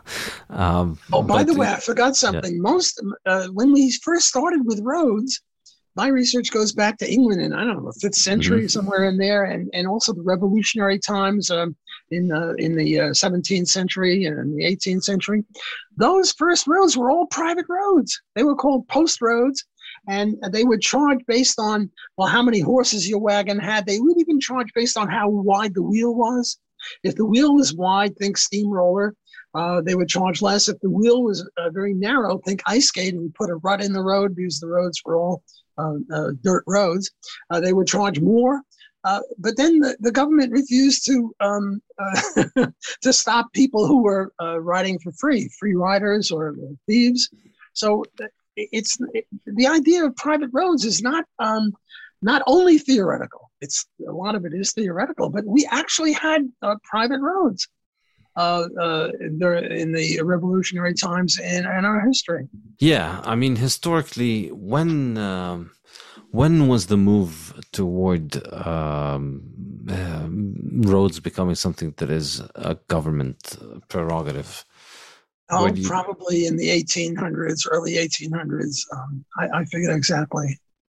um, oh, by the way, I forgot something. Yeah. Most uh, when we first started with roads, my research goes back to England in, I don't know, the fifth century, mm-hmm. somewhere in there, and, and also the revolutionary times um, in, uh, in the uh, seventeenth century and the eighteenth century. Those first roads were all private roads. They were called post roads, and they would charge based on, well, how many horses your wagon had. They would even charge based on how wide the wheel was. If the wheel was wide, think steamroller, uh, they would charge less. If the wheel was uh, very narrow, think ice skate, and we put a rut in the road because the roads were all Uh, uh, dirt roads, uh, they would charge more. Uh, but then the, the government refused to um, uh, to stop people who were uh, riding for free, free riders or thieves. So it's it, the idea of private roads is not um, not only theoretical. It's a lot of it is theoretical, but we actually had uh, private roads uh, uh, in the revolutionary times in, in our history. Yeah, I mean, historically, when um, when was the move toward um, uh, roads becoming something that is a government prerogative? Oh, you... probably in the eighteen hundreds, early eighteen hundreds. Um, I, I figured exactly.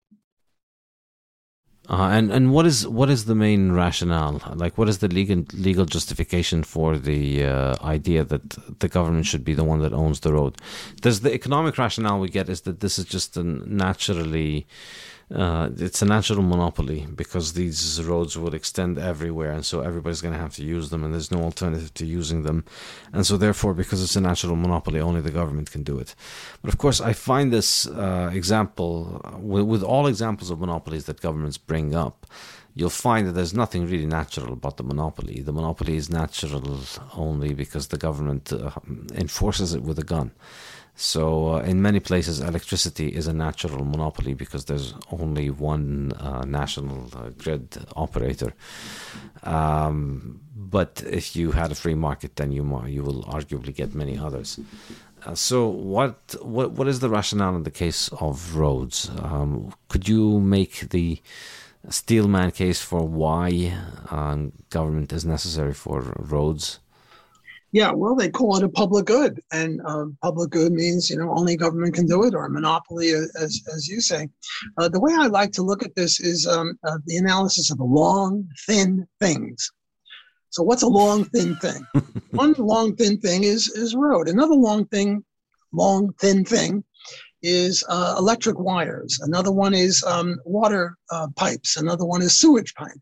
Uh, and and what is what is the main rationale? Like, what is the legal legal justification for the uh, idea that the government should be the one that owns the road? There's the economic rationale we get is that this is just a naturally, uh, it's a natural monopoly because these roads would extend everywhere, and so everybody's going to have to use them, and there's no alternative to using them, and so therefore, because it's a natural monopoly, only the government can do it. But of course, I find this uh, example with, with all examples of monopolies that governments bring up, you'll find that there's nothing really natural about the monopoly. The monopoly is natural only because the government uh, enforces it with a gun. So uh, in many places, electricity is a natural monopoly because there's only one uh, national uh, grid operator. Um, but if you had a free market, then you you will arguably get many others. Uh, so what what what is the rationale in the case of roads? Um, could you make the Steelman case for why um, government is necessary for roads? Yeah, well, they call it a public good, and uh, public good means, you know, only government can do it, or a monopoly, as as you say. Uh, the way I like to look at this is um, uh, the analysis of long, thin things. So what's a long, thin thing? One long, thin thing is is road. Another long thing, long, thin thing is uh, electric wires. Another one is um, water uh, pipes. Another one is sewage pipes.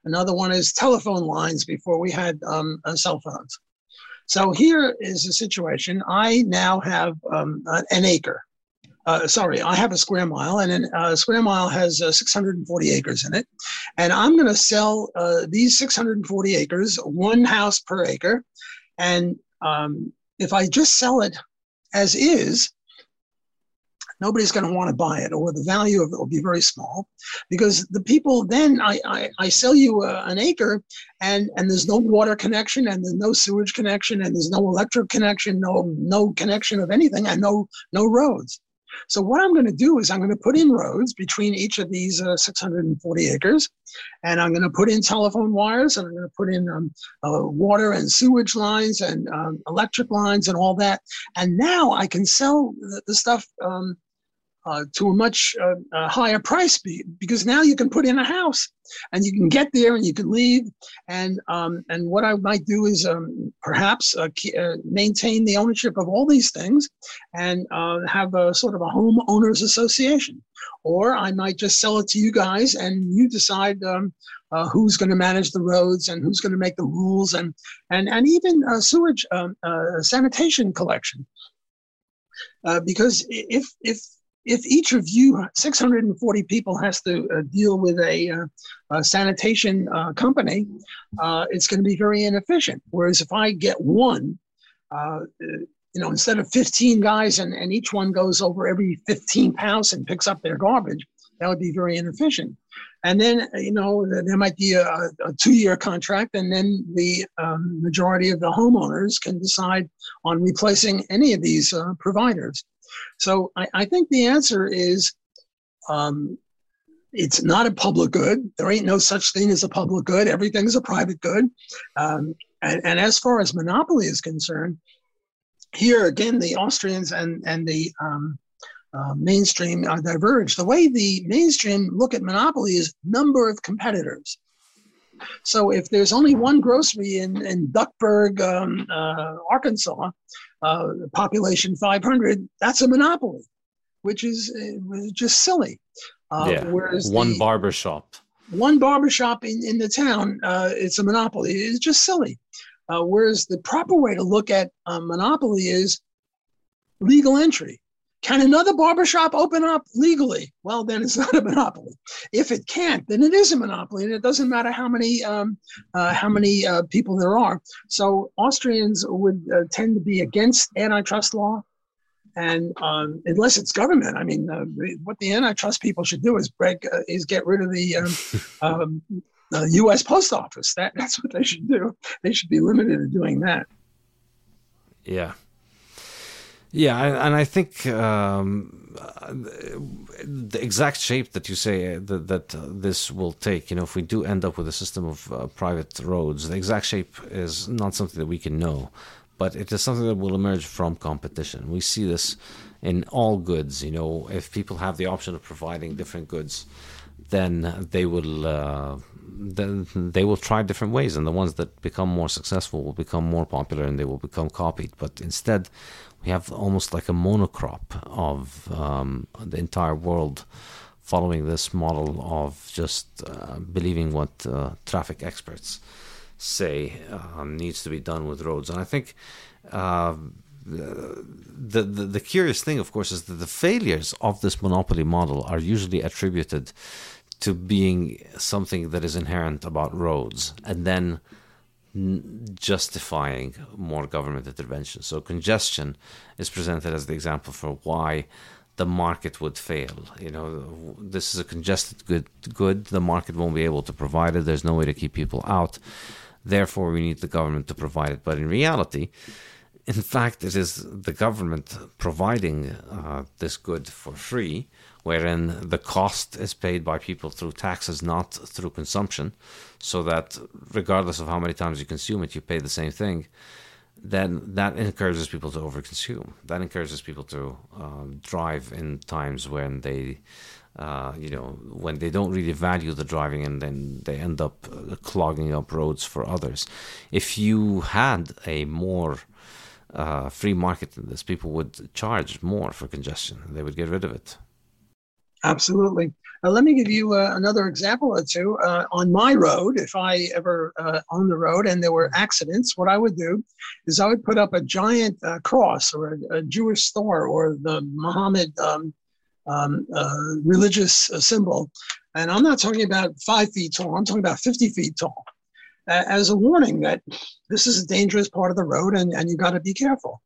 Another one is telephone lines before we had um, uh, cell phones. So here is a situation. I now have um, an acre. Uh, sorry, I have a square mile, and a uh, square mile has uh, six hundred forty acres in it. And I'm going to sell uh, these six hundred forty acres, one house per acre. And um, if I just sell it as is, nobody's going to want to buy it, or the value of it will be very small, because the people then I, I, I sell you a, an acre and, and there's no water connection, and there's no sewage connection, and there's no electric connection, no, no connection of anything, and no, no roads. So what I'm going to do is I'm going to put in roads between each of these uh, six hundred forty acres, and I'm going to put in telephone wires, and I'm going to put in um, uh, water and sewage lines and um, electric lines and all that. And now I can sell the, the stuff um, uh, to a much uh, uh, higher price, be, because now you can put in a house and you can get there and you can leave. And um, and what I might do is um, perhaps uh, uh, maintain the ownership of all these things and uh, have a sort of a homeowners association. Or I might just sell it to you guys and you decide um, uh, who's going to manage the roads and who's going to make the rules, and and, and even uh, sewage um, uh, sanitation collection. Uh, because if if If each of you, six hundred forty people, has to uh, deal with a, uh, a sanitation uh, company, uh, it's going to be very inefficient. Whereas if I get one, uh, you know, instead of fifteen guys and, and each one goes over every fifteenth house and picks up their garbage, that would be very inefficient. And then, you know, there might be a, a two-year contract, and then the um, majority of the homeowners can decide on replacing any of these uh, providers. So I, I think the answer is um, it's not a public good. There ain't no such thing as a public good. Everything is a private good. Um, and, and as far as monopoly is concerned, here again, the Austrians and, and the um, uh, mainstream uh, diverge. The way the mainstream look at monopoly is number of competitors. So if there's only one grocery in, in Duckburg, um, uh, Arkansas, uh, population five hundred, that's a monopoly, which is uh, just silly. Uh, yeah. Whereas one the, barber shop. One barber shop in, in the town, uh, it's a monopoly. It's just silly. Uh, whereas the proper way to look at uh, monopoly is legal entry. Can another barbershop open up legally? Well, then it's not a monopoly. If it can't, then it is a monopoly, and it doesn't matter how many um, uh, how many uh, people there are. So Austrians would uh, tend to be against antitrust law, and um, unless it's government, I mean, uh, what the antitrust people should do is break uh, is get rid of the um, um, the U S Post Office. That that's what they should do. They should be limited to doing that. Yeah. Yeah, and I think um, the exact shape that you say that, that this will take, you know, if we do end up with a system of uh, private roads, the exact shape is not something that we can know, but it is something that will emerge from competition. We see this in all goods, you know, if people have the option of providing different goods, then they will uh, then they will try different ways, and the ones that become more successful will become more popular and they will become copied. But instead, we have almost like a monocrop of um, the entire world following this model of just uh, believing what uh, traffic experts say uh, needs to be done with roads. And I think uh, the, the the curious thing, of course, is that the failures of this monopoly model are usually attributed to being something that is inherent about roads, and then justifying more government intervention. So congestion is presented as the example for why the market would fail. You know, this is a congested good, good. The market won't be able to provide it. There's no way to keep people out. Therefore, we need the government to provide it. But in reality, in fact, it is the government providing uh, this good for free, wherein the cost is paid by people through taxes, not through consumption, so that regardless of how many times you consume it, you pay the same thing. Then that encourages people to overconsume. That encourages people to um, drive in times when they, uh, you know, when they don't really value the driving, and then they end up uh, clogging up roads for others. If you had a more uh, free market than this, people would charge more for congestion. They would get rid of it. Absolutely. Uh, let me give you uh, another example or two. Uh, on my road, if I ever uh, on the road and there were accidents, what I would do is I would put up a giant uh, cross or a, a Jewish star or the Muhammad um, um, uh, religious uh, symbol. And I'm not talking about five feet tall. I'm talking about fifty feet tall, uh, as a warning that this is a dangerous part of the road and, and you got to be careful.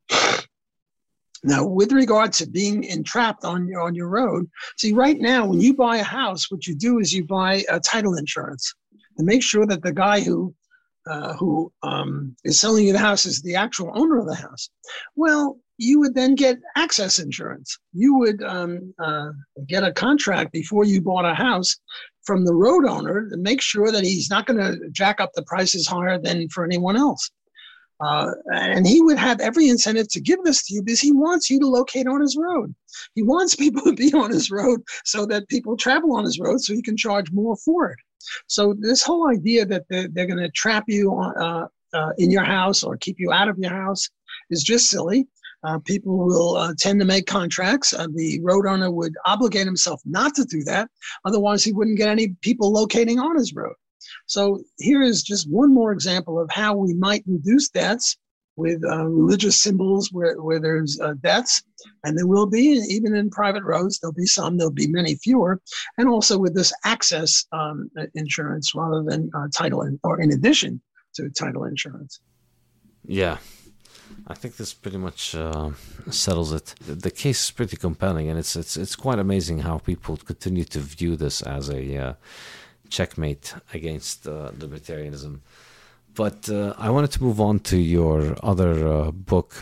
Now, with regard to being entrapped on your, on your road, see, right now, when you buy a house, what you do is you buy a title insurance to make sure that the guy who uh, who um, is selling you the house is the actual owner of the house. Well, you would then get access insurance. You would um, uh, get a contract before you bought a house from the road owner to make sure that he's not going to jack up the prices higher than for anyone else. Uh, and he would have every incentive to give this to you because he wants you to locate on his road. He wants people to be on his road so that people travel on his road so he can charge more for it. So this whole idea that they're, they're going to trap you uh, uh, in your house or keep you out of your house is just silly. Uh, people will uh, tend to make contracts. Uh, the road owner would obligate himself not to do that. Otherwise, he wouldn't get any people locating on his road. So here is just one more example of how we might reduce deaths with uh, religious symbols where, where there's uh, deaths, and there will be, even in private roads, there'll be some, there'll be many fewer, and also with this access um, insurance rather than uh, title, in, or in addition to title insurance. Yeah, I think this pretty much uh, settles it. The case is pretty compelling, and it's it's it's quite amazing how people continue to view this as a uh, checkmate against uh, libertarianism. But uh, I wanted to move on to your other uh, book,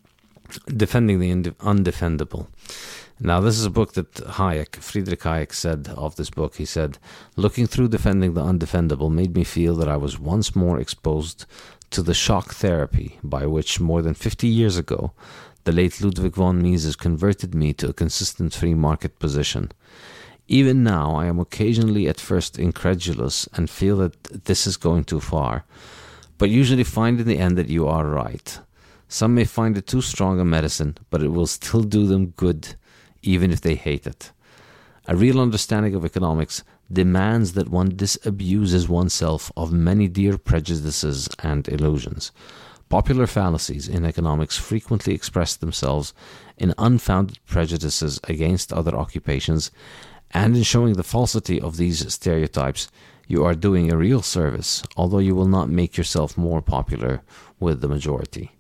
Defending the Ind- Undefendable. Now, this is a book that Hayek, Friedrich Hayek, said of this book. He said, "Looking through Defending the Undefendable made me feel that I was once more exposed to the shock therapy by which, more than fifty years ago, the late Ludwig von Mises converted me to a consistent free market position. Even now, I am occasionally at first incredulous and feel that this is going too far, but usually find in the end that you are right. Some may find it too strong a medicine, but it will still do them good, even if they hate it. A real understanding of economics demands that one disabuses oneself of many dear prejudices and illusions. Popular fallacies in economics frequently express themselves in unfounded prejudices against other occupations, and in showing the falsity of these stereotypes, you are doing a real service, although you will not make yourself more popular with the majority."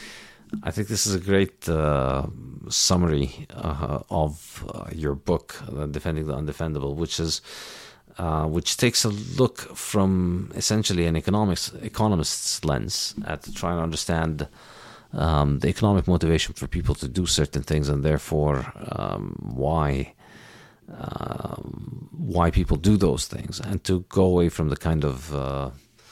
I think this is a great uh, summary uh, of uh, your book, uh, Defending the Undefendable, which is uh, which takes a look from essentially an economics economist's lens at trying to understand um, the economic motivation for people to do certain things, and therefore um, why. Uh, why people do those things, and to go away from the kind of uh,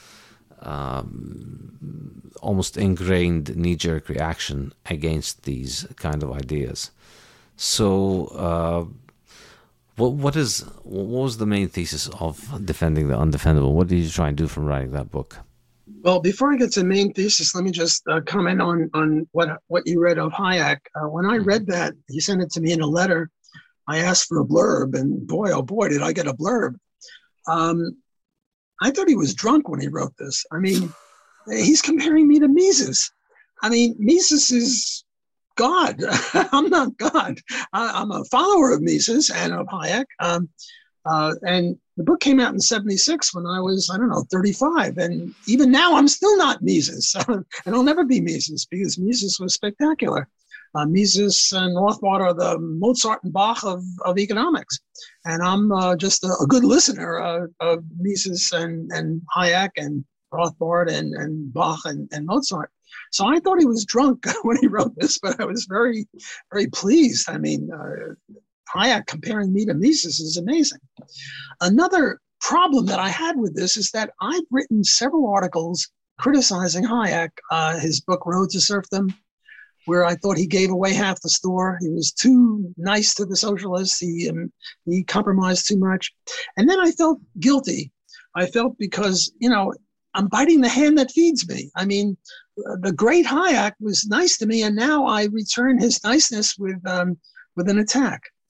um, almost ingrained knee-jerk reaction against these kind of ideas. So, uh, what what is what was the main thesis of Defending the Undefendable? What did you try and do from writing that book? Well, before I get to the main thesis, let me just uh, comment on on what what you read of Hayek. Uh, when I read that, he sent it to me in a letter. I asked for a blurb, and boy, oh boy, did I get a blurb. Um, I thought he was drunk when he wrote this. I mean, he's comparing me to Mises. I mean, Mises is God. I'm not God. I, I'm a follower of Mises and of Hayek. Um, uh, and the book came out in seventy-six when I was, I don't know, thirty-five. And even now, I'm still not Mises. And I'll never be Mises because Mises was spectacular. Uh, Mises and Rothbard are the Mozart and Bach of, of economics. And I'm uh, just a, a good listener uh, of Mises and, and Hayek and Rothbard and, and Bach and, and Mozart. So I thought he was drunk when he wrote this, but I was very, very pleased. I mean, uh, Hayek comparing me to Mises is amazing. Another problem that I had with this is that I've written several articles criticizing Hayek, uh, his book Road to Serfdom, where I thought he gave away half the store. He was too nice to the socialists. He um, he compromised too much. And then I felt guilty. I felt because, you know, I'm biting the hand that feeds me. I mean, the great Hayek was nice to me, and now I return his niceness with um, with an attack.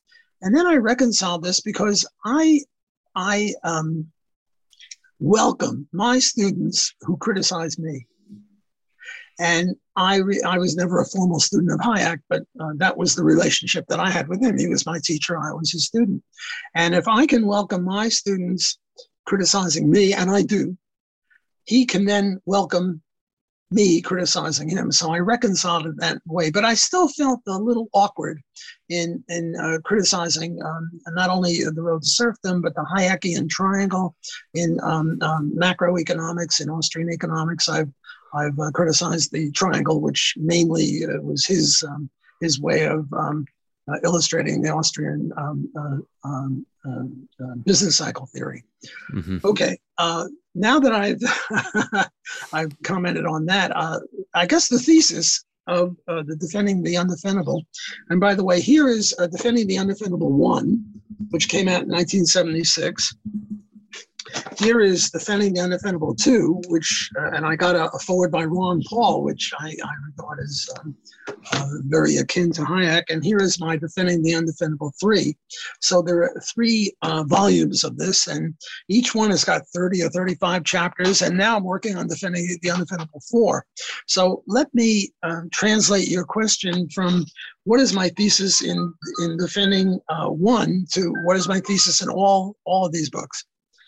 And then I reconciled this because I, I um, welcome my students who criticize me. And I, re- I was never a formal student of Hayek, but uh, that was the relationship that I had with him. He was my teacher, I was his student. And if I can welcome my students criticizing me, and I do, he can then welcome me criticizing him. So I reconciled it that way, but I still felt a little awkward in in uh, criticizing um, not only the road to serfdom, but the Hayekian triangle in um, um, macroeconomics, in Austrian economics. I've I've uh, criticized the triangle, which mainly uh, was his um, his way of um, uh, illustrating the Austrian um, uh, um, uh, uh, business cycle theory. Mm-hmm. Okay. Uh, Now that I've I've commented on that, uh, I guess the thesis of uh, the Defending the Undefendable, and by the way, here is uh, Defending the Undefendable one, which came out in nineteen seventy-six. Here is Defending the Undefendable two, which, uh, and I got a, a forward by Ron Paul, which I, I regard as um, uh, very akin to Hayek. And here is my Defending the Undefendable three. So there are three uh, volumes of this, and each one has got thirty or thirty-five chapters. And now I'm working on Defending the Undefendable four. So let me uh, translate your question from what is my thesis in, in Defending uh, one to what is my thesis in all, all of these books.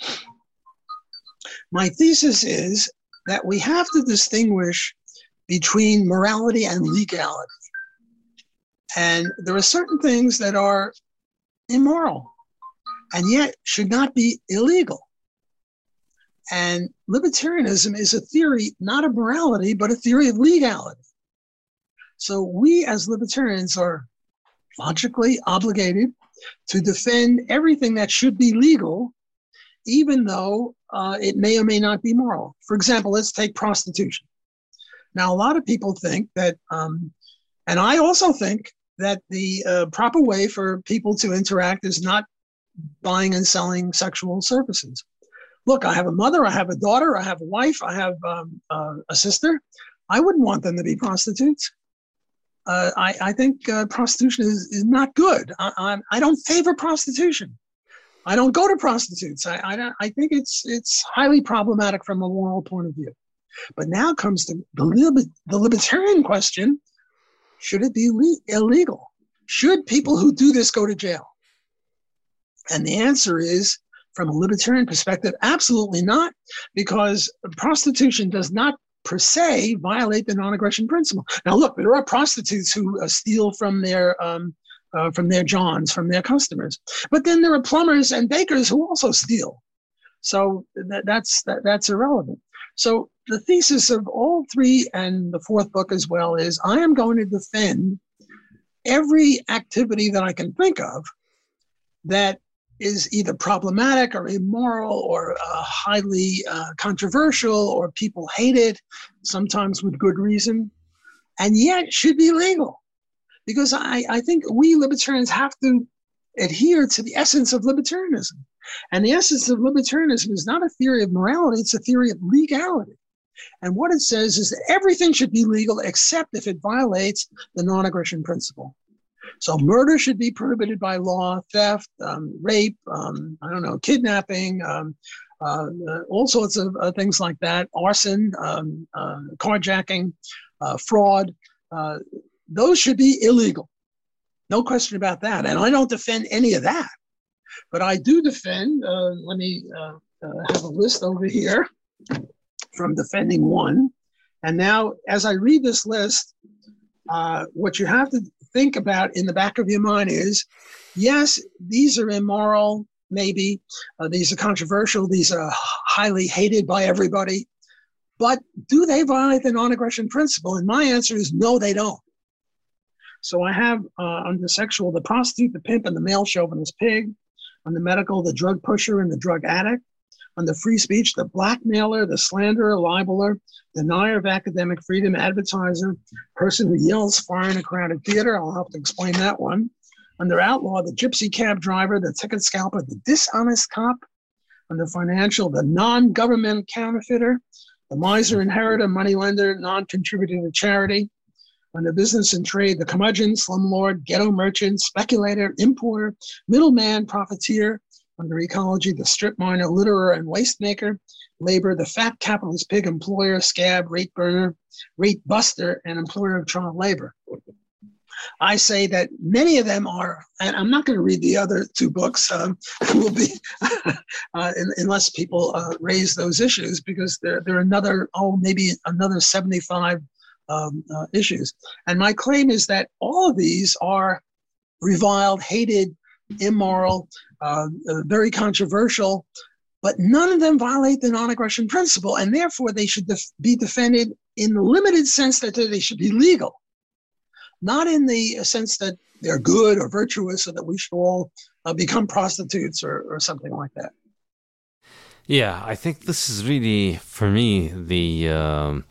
My thesis is that we have to distinguish between morality and legality. And there are certain things that are immoral and yet should not be illegal. And libertarianism is a theory, not of morality, but a theory of legality. So we as libertarians are logically obligated to defend everything that should be legal, even though uh, it may or may not be moral. For example, let's take prostitution. Now, a lot of people think that, um, and I also think that the uh, proper way for people to interact is not buying and selling sexual services. Look, I have a mother, I have a daughter, I have a wife, I have um, uh, a sister. I wouldn't want them to be prostitutes. Uh, I, I think uh, prostitution is, is not good. I, I, I don't favor prostitution. I don't go to prostitutes. I, I, I think it's it's highly problematic from a moral point of view. But now comes the, the, the libertarian question, should it be le- illegal? Should people who do this go to jail? And the answer is, from a libertarian perspective, absolutely not, because prostitution does not per se violate the non-aggression principle. Now, look, there are prostitutes who uh, steal from their um, uh, from their johns, from their customers. But then there are plumbers and bakers who also steal. So that, that's that, that's irrelevant. So the thesis of all three and the fourth book as well is I am going to defend every activity that I can think of that is either problematic or immoral or uh, highly uh, controversial, or people hate it, sometimes with good reason, and yet should be legal. Because I, I think we libertarians have to adhere to the essence of libertarianism. And the essence of libertarianism is not a theory of morality, it's a theory of legality. And what it says is that everything should be legal except if it violates the non-aggression principle. So murder should be prohibited by law, theft, um, rape, um, I don't know, kidnapping, um, uh, uh, all sorts of uh, things like that, arson, um, uh, carjacking, uh, fraud. Uh, those should be illegal. No question about that. And I don't defend any of that. But I do defend, uh, let me uh, uh, have a list over here from Defending One. And now, as I read this list, uh, what you have to think about in the back of your mind is, yes, these are immoral, maybe. Uh, these are controversial. These are highly hated by everybody. But do they violate the non-aggression principle? And my answer is no, they don't. So I have uh, under sexual, the prostitute, the pimp, and the male chauvinist pig. On the medical, the drug pusher and the drug addict. On the free speech, the blackmailer, the slanderer, libeler, denier of academic freedom, advertiser, person who yells fire in a crowded theater. I'll have to explain that one. Under outlaw, the gypsy cab driver, the ticket scalper, the dishonest cop. Under financial, the non-government counterfeiter, the miser, inheritor, moneylender, non-contributor to charity. On the business and trade, the curmudgeon, slumlord, ghetto merchant, speculator, importer, middleman, profiteer. Under ecology, the strip miner, litterer, and waste maker. Labor, the fat capitalist pig employer, scab, rate burner, rate buster, and employer of child labor. I say that many of them are, and I'm not going to read the other two books, um, will be uh, unless people uh, raise those issues, because there, there are another, oh, maybe another seventy-five um, uh, issues. And my claim is that all of these are reviled, hated, immoral, uh, uh, very controversial, but none of them violate the non-aggression principle, and therefore they should def- be defended in the limited sense that they should be legal, not in the sense that they're good or virtuous or that we should all uh, become prostitutes or, or something like that. Yeah, I think this is really, for me, the um,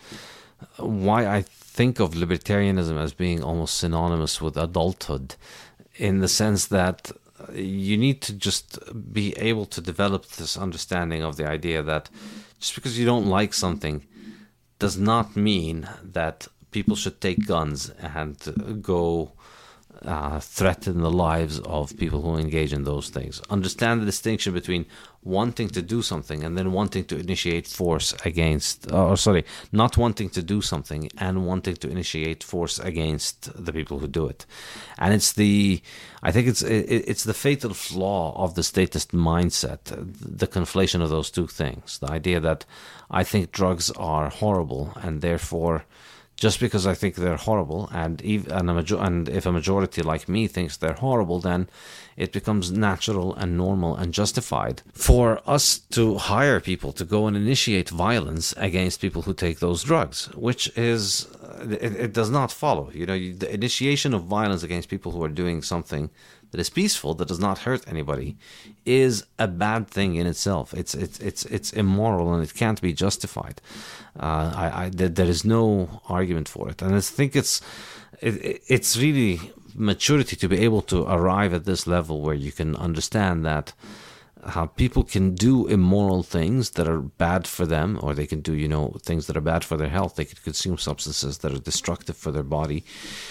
why I think of libertarianism as being almost synonymous with adulthood, in the sense that you need to just be able to develop this understanding of the idea that just because you don't like something does not mean that people should take guns and go uh, threaten the lives of people who engage in those things. Understand the distinction between wanting to do something and then wanting to initiate force against, or sorry, not wanting to do something and wanting to initiate force against the people who do it. And it's the, I think it's it, it's the fatal flaw of the statist mindset, the conflation of those two things. The idea that I think drugs are horrible, and therefore, just because I think they're horrible, and if, and, a major- and if a majority like me thinks they're horrible, then it becomes natural and normal and justified for us to hire people to go and initiate violence against people who take those drugs, which is, it, it does not follow. You know, the initiation of violence against people who are doing something that is peaceful, that does not hurt anybody, is a bad thing in itself. It's it's it's it's immoral, and it can't be justified. Uh, I, I there is no argument for it, and I think it's it, it's really maturity to be able to arrive at this level where you can understand that how people can do immoral things that are bad for them, or they can do, you know, things that are bad for their health. They could consume substances that are destructive for their body.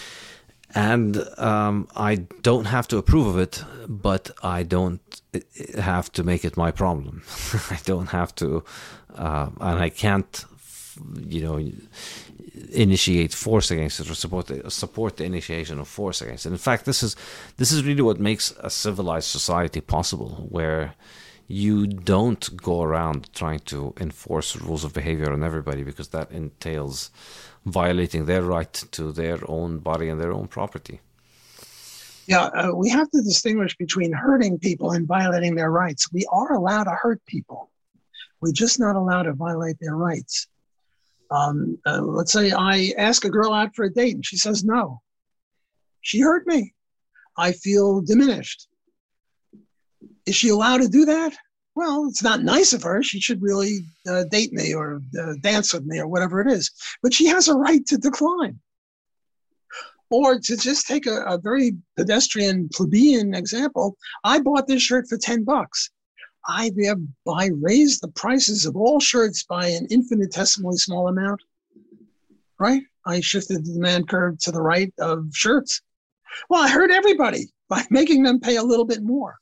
And um, I don't have to approve of it, but I don't have to make it my problem. I don't have to, uh, and I can't, you know, initiate force against it or support the, support the initiation of force against it. In fact, this is this is really what makes a civilized society possible, where you don't go around trying to enforce rules of behavior on everybody, because that entails violating their right to their own body and their own property. Yeah, uh, we have to distinguish between hurting people and violating their rights. We are allowed to hurt people. We're just not allowed to violate their rights. Um, uh, let's say I ask a girl out for a date and she says no. She hurt me. I feel diminished. Is she allowed to do that? Well, it's not nice of her. She should really uh, date me or uh, dance with me or whatever it is. But she has a right to decline. Or to just take a, a very pedestrian, plebeian example, I bought this shirt for ten bucks. I thereby raised the prices of all shirts by an infinitesimally small amount, right? I shifted the demand curve to the right of shirts. Well, I hurt everybody by making them pay a little bit more.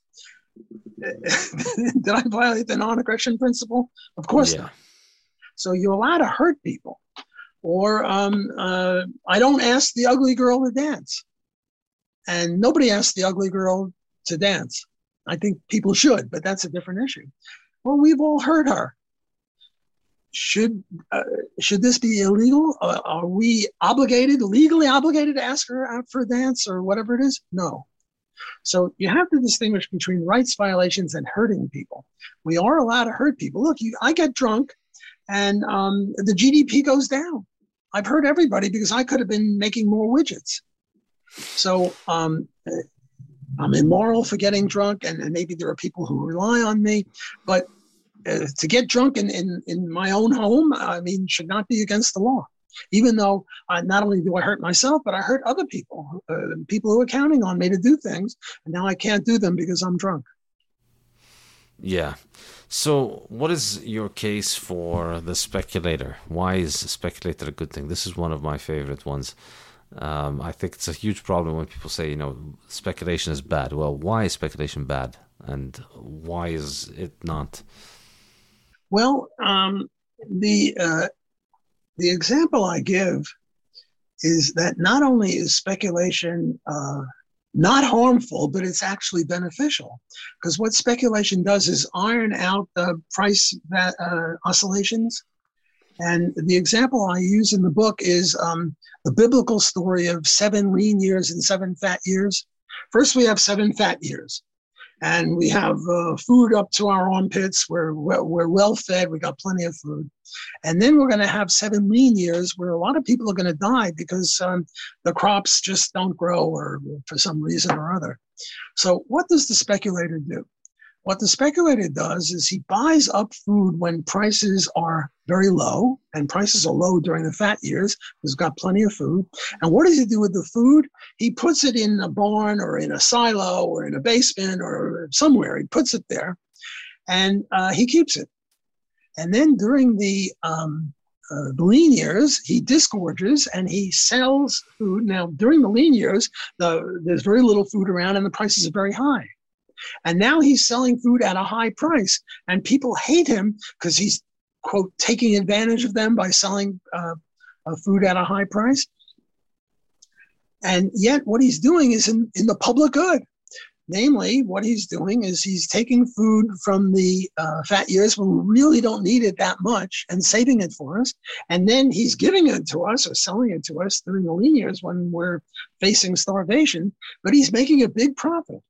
Did I violate the non-aggression principle? Of course yeah. not. So you're allowed to hurt people. Or um, uh, I don't ask the ugly girl to dance. And nobody asks the ugly girl to dance. I think people should, but that's a different issue. Well, we've all heard her. Should uh, should this be illegal? Uh, are we obligated, legally obligated to ask her out for a dance or whatever it is? No. So you have to distinguish between rights violations and hurting people. We are allowed to hurt people. Look, you, I get drunk and um, the G D P goes down. I've hurt everybody because I could have been making more widgets. So um, I'm immoral for getting drunk, and, and maybe there are people who rely on me, but uh, to get drunk in, in, in my own home, I mean, should not be against the law. Even though uh, not only do I hurt myself, but I hurt other people, uh, people who are counting on me to do things, and now I can't do them because I'm drunk. Yeah. So what is your case for the speculator? Why is speculator a good thing? This is one of my favorite ones. Um, I think it's a huge problem when people say, you know, speculation is bad. Well, why is speculation bad, and why is it not? Well, um, the uh, the example I give is that not only is speculation uh, not harmful, but it's actually beneficial. Because what speculation does is iron out the price uh, oscillations. And the example I use in the book is um, the biblical story of seven lean years and seven fat years. First, we have seven fat years. And we have uh, food up to our armpits. We're, we're well fed. We got plenty of food. And then we're going to have seven lean years where a lot of people are going to die because um, the crops just don't grow or for some reason or other. So what does the speculator do? What the speculator does is he buys up food when prices are very low, and prices are low during the fat years. He's got plenty of food. And what does he do with the food? He puts it in a barn or in a silo or in a basement or somewhere. He puts it there, and uh, he keeps it. And then during the, um, uh, the lean years, he disgorges and he sells food. Now, during the lean years, the, there's very little food around and the prices are very high. And now he's selling food at a high price, and people hate him because he's, quote, taking advantage of them by selling uh, uh, food at a high price. And yet what he's doing is in, in the public good. Namely, what he's doing is he's taking food from the uh, fat years when we really don't need it that much and saving it for us. And then he's giving it to us or selling it to us during the lean years when we're facing starvation, but he's making a big profit.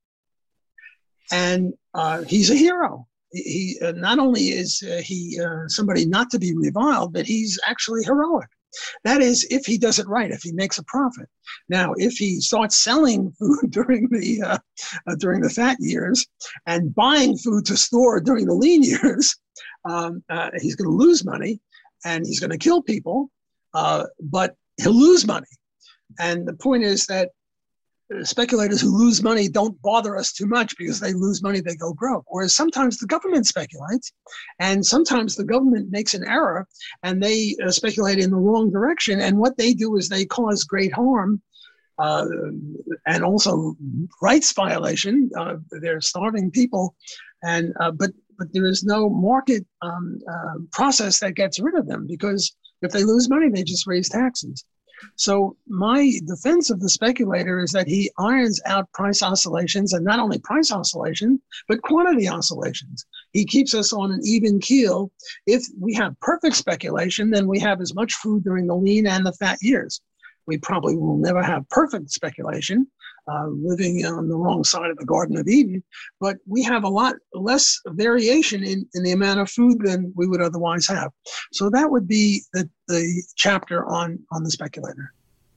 And uh, he's a hero. He, he uh, not only is uh, he uh, somebody not to be reviled, but he's actually heroic. That is, if he does it right, if he makes a profit. Now, if he starts selling food during the uh, uh, during the fat years and buying food to store during the lean years, um, uh, he's going to lose money and he's going to kill people, uh, but he'll lose money. And the point is that speculators who lose money don't bother us too much because they lose money, they go broke. Whereas sometimes the government speculates, and sometimes the government makes an error and they uh, speculate in the wrong direction. And what they do is they cause great harm uh, and also rights violation. Uh, they're starving people, and uh, but but there is no market um, uh, process that gets rid of them, because if they lose money, they just raise taxes. So my defense of the speculator is that he irons out price oscillations, and not only price oscillations, but quantity oscillations. He keeps us on an even keel. If we have perfect speculation, then we have as much food during the lean and the fat years. We probably will never have perfect speculation, uh, living on the wrong side of the Garden of Eden, but we have a lot less variation in, in the amount of food than we would otherwise have. So that would be the, the chapter on, on the speculator.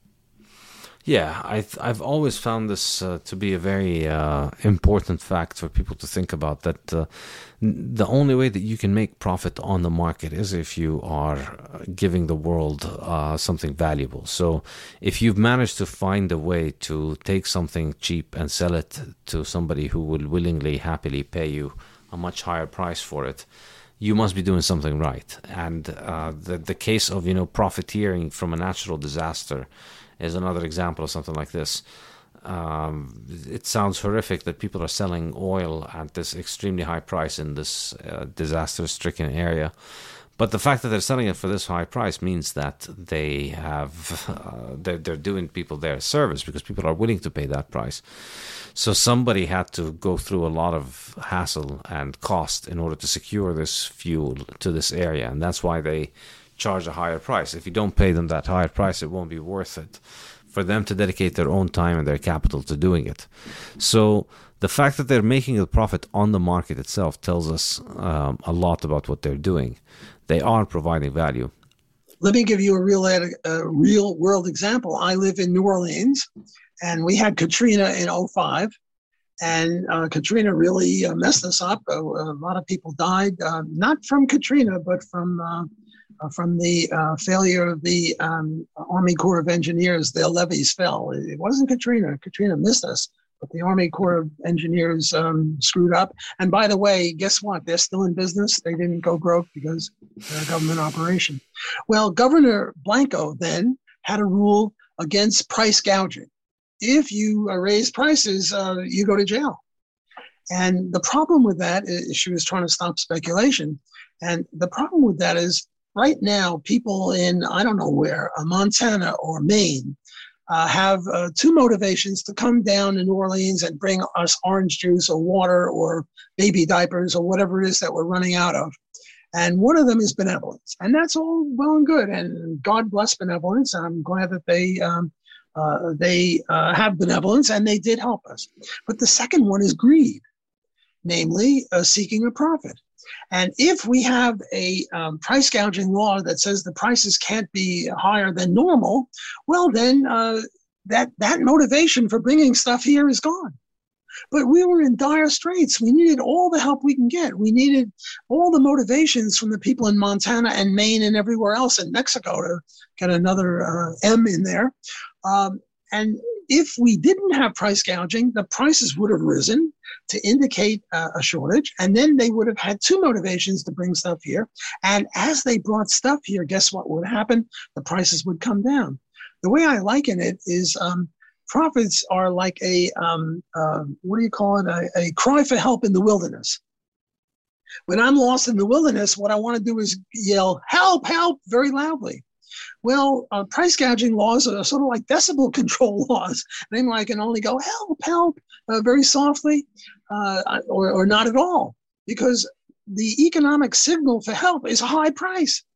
Yeah, I've, I've always found this uh, to be a very uh, important fact for people to think about, that uh, the only way that you can make profit on the market is if you are giving the world uh, something valuable. So if you've managed to find a way to take something cheap and sell it to somebody who will willingly, happily pay you a much higher price for it, you must be doing something right. And uh, the, the case of, you know, profiteering from a natural disaster is another example of something like this. Um, it sounds horrific that people are selling oil at this extremely high price in this uh, disaster-stricken area. But the fact that they're selling it for this high price means that they have uh, they're, they're doing people their service, because people are willing to pay that price. So somebody had to go through a lot of hassle and cost in order to secure this fuel to this area, and that's why they charge a higher price. If you don't pay them that higher price, it won't be worth it for them to dedicate their own time and their capital to doing it. So the fact that they're making a profit on the market itself tells us um, a lot about what they're doing. They are providing value. Let me give you a real, a real world example. I live in New Orleans, and we had Katrina in oh five. And uh, Katrina really uh, messed us up. A, a lot of people died, uh, not from Katrina, but from uh, uh, from the uh, failure of the um, Army Corps of Engineers. Their levees fell. It wasn't Katrina. Katrina missed us, but the Army Corps of Engineers um, screwed up. And by the way, guess what? They're still in business. They didn't go broke because they're a government operation. Well, Governor Blanco then had a rule against price gouging. If you uh, raise prices, uh, you go to jail. And the problem with that is she was trying to stop speculation. And the problem with that is right now, people in, I don't know where, uh, Montana or Maine, uh, have uh, two motivations to come down to New Orleans and bring us orange juice or water or baby diapers or whatever it is that we're running out of. And one of them is benevolence. And that's all well and good. And God bless benevolence. I'm glad that they um, uh, they uh, have benevolence and they did help us. But the second one is greed, namely uh, seeking a profit. And if we have a um, price gouging law that says the prices can't be higher than normal, well, then uh, that, that motivation for bringing stuff here is gone. But we were in dire straits. We needed all the help we can get. We needed all the motivations from the people in Montana and Maine and everywhere else in Mexico to get another uh, M in there. Um, and if we didn't have price gouging, the prices would have risen to indicate uh, a shortage, and then they would have had two motivations to bring stuff here. And as they brought stuff here, guess what would happen? The prices would come down. The way I liken it is um, profits are like a, um, uh, what do you call it, a, a cry for help in the wilderness. When I'm lost in the wilderness, what I want to do is yell, help, help, very loudly. Well, uh, price gouging laws are sort of like decibel control laws. They I can only go, help, help, uh, very softly, uh, or, or not at all, because the economic signal for help is a high price.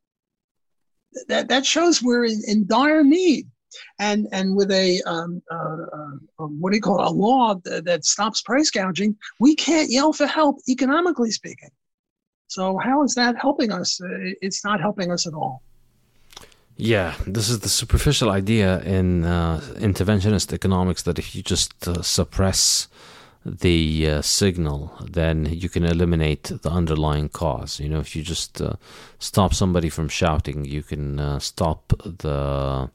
That, that shows we're in, in dire need. And, and with a, um, uh, uh, what do you call it, a law that, that stops price gouging, we can't yell for help, economically speaking. So how is that helping us? It's not helping us at all. Yeah, this is the superficial idea in uh, interventionist economics that if you just uh, suppress the uh, signal, then you can eliminate the underlying cause. You know, if you just uh, stop somebody from shouting, you can uh, stop the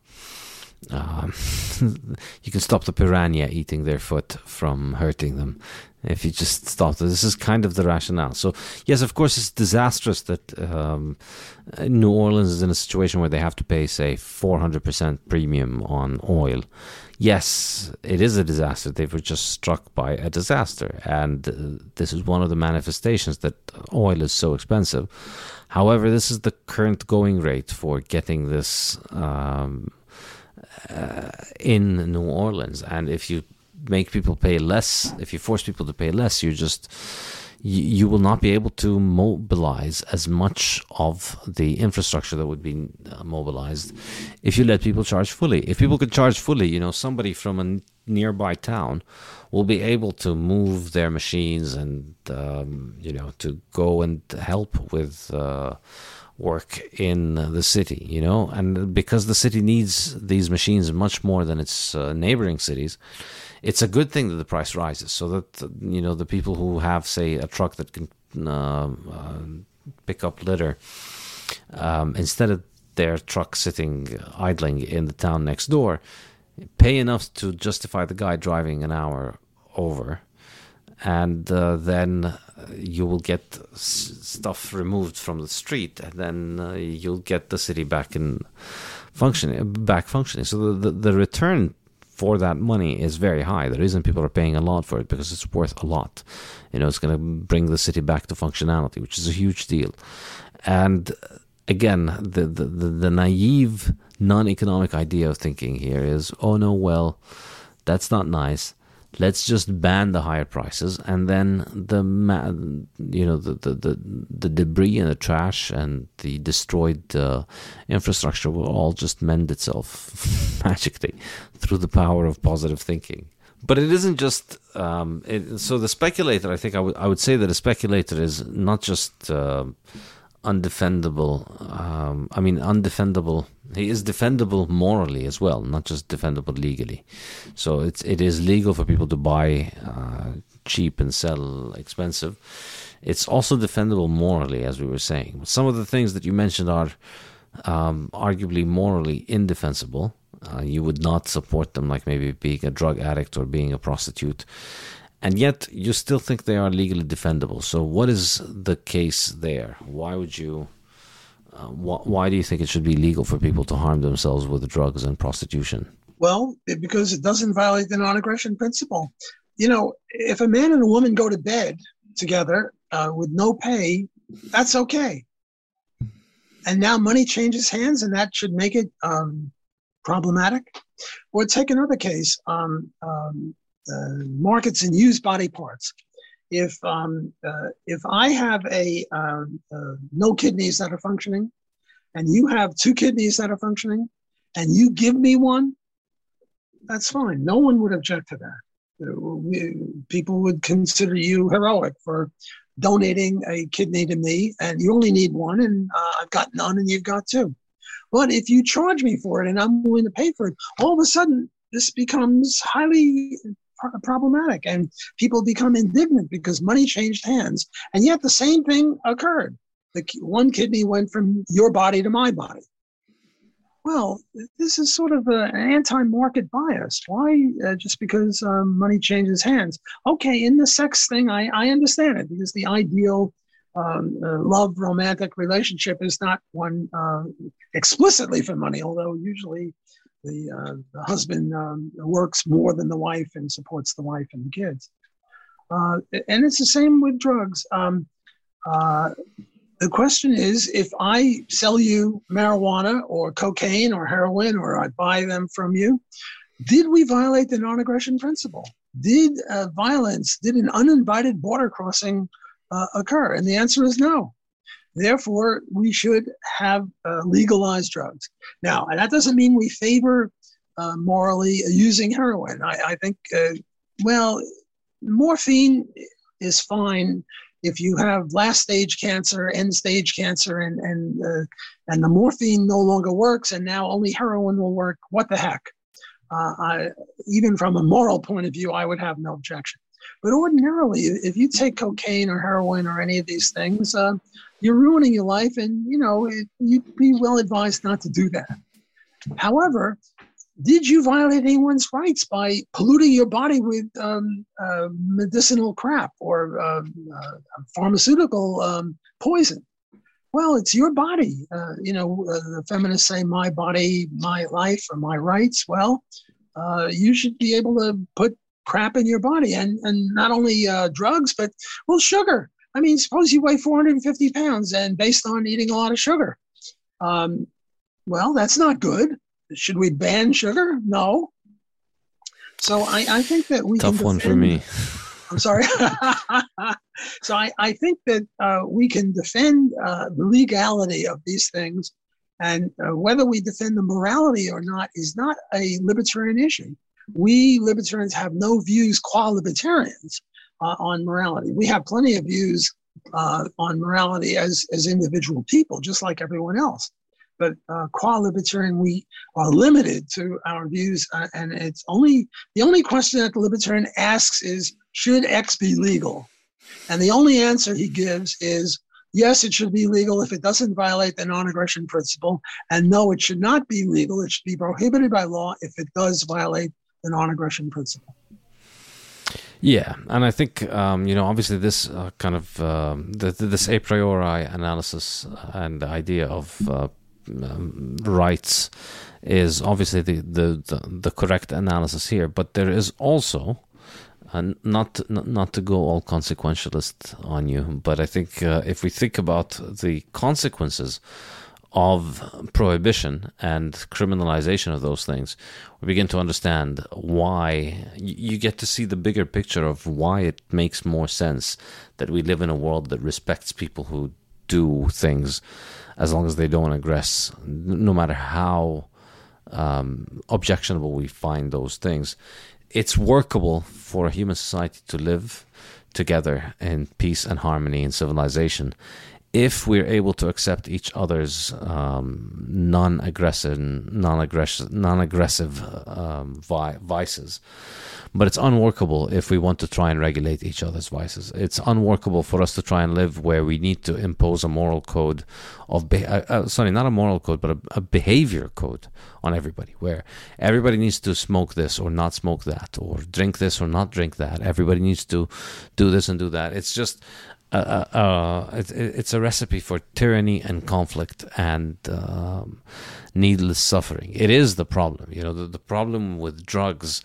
uh, you can stop the piranha eating their foot from hurting them. If you just stop, this is kind of the rationale. So yes, of course, it's disastrous that um, New Orleans is in a situation where they have to pay, say, four hundred percent premium on oil. Yes, it is a disaster. They were just struck by a disaster, and uh, this is one of the manifestations that oil is so expensive. However, this is the current going rate for getting this um, uh, in New Orleans, and if you make people pay less, if you force people to pay less, you just you, you will not be able to mobilize as much of the infrastructure that would be uh, mobilized if you let people charge fully. If people could charge fully, you know, somebody from a n- nearby town will be able to move their machines and um, you know, to go and help with uh, work in the city, you know, and because the city needs these machines much more than its uh, neighboring cities, it's a good thing that the price rises, so that, you know, the people who have, say, a truck that can uh, uh, pick up litter, um, instead of their truck sitting idling in the town next door, pay enough to justify the guy driving an hour over, and uh, then you will get s- stuff removed from the street, and then uh, you'll get the city back in functioning, back functioning. So the, the, the return for that money is very high. The reason people are paying a lot for it because it's worth a lot. You know, it's going to bring the city back to functionality, which is a huge deal. And again, the the, the, the naive, non-economic idea of thinking here is, oh no, well, that's not nice. Let's just ban the higher prices, and then the you know the the, the, the debris and the trash and the destroyed uh, infrastructure will all just mend itself magically through the power of positive thinking. But it isn't just um, it, so the speculator. I think I would I would say that a speculator is not just uh, undefendable. Um, I mean, undefendable. He is defendable morally as well, not just defendable legally. So it's it is legal for people to buy uh, cheap and sell expensive. It's also defendable morally, as we were saying. Some of the things that you mentioned are um, arguably morally indefensible. Uh, you would not support them, like maybe being a drug addict or being a prostitute. And yet, you still think they are legally defendable. So what is the case there? Why would you... Uh, wh- why do you think it should be legal for people to harm themselves with drugs and prostitution? Well, it, because it doesn't violate the non-aggression principle. You know, if a man and a woman go to bed together uh, with no pay, that's okay. And now money changes hands, and that should make it um, problematic. Or take another case, um, um, uh, markets and used body parts. If um, uh, if I have a uh, uh, no kidneys that are functioning, and you have two kidneys that are functioning, and you give me one, that's fine. No one would object to that. We, people would consider you heroic for donating a kidney to me, and you only need one, and uh, I've got none, and you've got two. But if you charge me for it and I'm willing to pay for it, all of a sudden this becomes highly problematic, and people become indignant because money changed hands, and yet the same thing occurred. The one kidney went from your body to my body. Well, this is sort of an anti-market bias. Why? Uh, just because um, money changes hands. Okay, in the sex thing, I, I understand it, because the ideal um, uh, love romantic relationship is not one uh, explicitly for money, although usually the, uh, the husband um, works more than the wife and supports the wife and the kids. Uh, and it's the same with drugs. Um, uh, The question is, if I sell you marijuana or cocaine or heroin, or I buy them from you, did we violate the non-aggression principle? Did uh, violence, did an uninvited border crossing uh, occur? And the answer is no. Therefore, we should have uh, legalized drugs. Now, and that doesn't mean we favor uh, morally using heroin. I, I think, uh, well, morphine is fine if you have last stage cancer, end stage cancer, and and uh, and the morphine no longer works, and now only heroin will work. What the heck? Uh, I, even from a moral point of view, I would have no objection. But ordinarily, if you take cocaine or heroin or any of these things, uh, you're ruining your life, and you know it, you'd be well advised not to do that. However, did you violate anyone's rights by polluting your body with um, uh, medicinal crap or uh, uh, pharmaceutical um, poison? Well, it's your body. Uh, you know, uh, the feminists say, my body, my life, or my rights. Well, uh, you should be able to put crap in your body, and, and not only uh, drugs, but, well, sugar. I mean, suppose you weigh four hundred fifty pounds and based on eating a lot of sugar. Um, well, that's not good. Should we ban sugar? No. So I, I think that we Tough can one defend, for me. I'm sorry. So I, I think that uh, we can defend uh, the legality of these things, and uh, whether we defend the morality or not is not a libertarian issue. We libertarians have no views qua libertarians uh, on morality. We have plenty of views uh, on morality as, as individual people, just like everyone else. But uh, qua libertarian, we are limited to our views, uh, and it's only the only question that the libertarian asks is, should X be legal? And the only answer he gives is, yes, it should be legal if it doesn't violate the non-aggression principle, and no, it should not be legal. It should be prohibited by law if it does violate the non-aggression principle. Yeah, and I think um, you know, obviously, this uh, kind of um, the, this a priori analysis and the idea of uh, Um, rights is obviously the, the, the, the correct analysis here, but there is also, uh, not, not not to go all consequentialist on you, but I think uh, if we think about the consequences of prohibition and criminalization of those things, we begin to understand why. You get to see the bigger picture of why it makes more sense that we live in a world that respects people who do things as long as they don't aggress, no matter how um, objectionable we find those things. It's workable for a human society to live together in peace and harmony and civilization if we're able to accept each other's um, non-aggressive, non-aggressive, non-aggressive um, vi- vices. But it's unworkable if we want to try and regulate each other's vices. It's unworkable for us to try and live where we need to impose a moral code of, be- uh, uh, sorry, not a moral code, but a, a behavior code on everybody, where everybody needs to smoke this or not smoke that, or drink this or not drink that. Everybody needs to do this and do that. It's just uh, uh, it's, it's a recipe for tyranny and conflict and um, needless suffering. It is the problem. You know, the, the problem with drugs,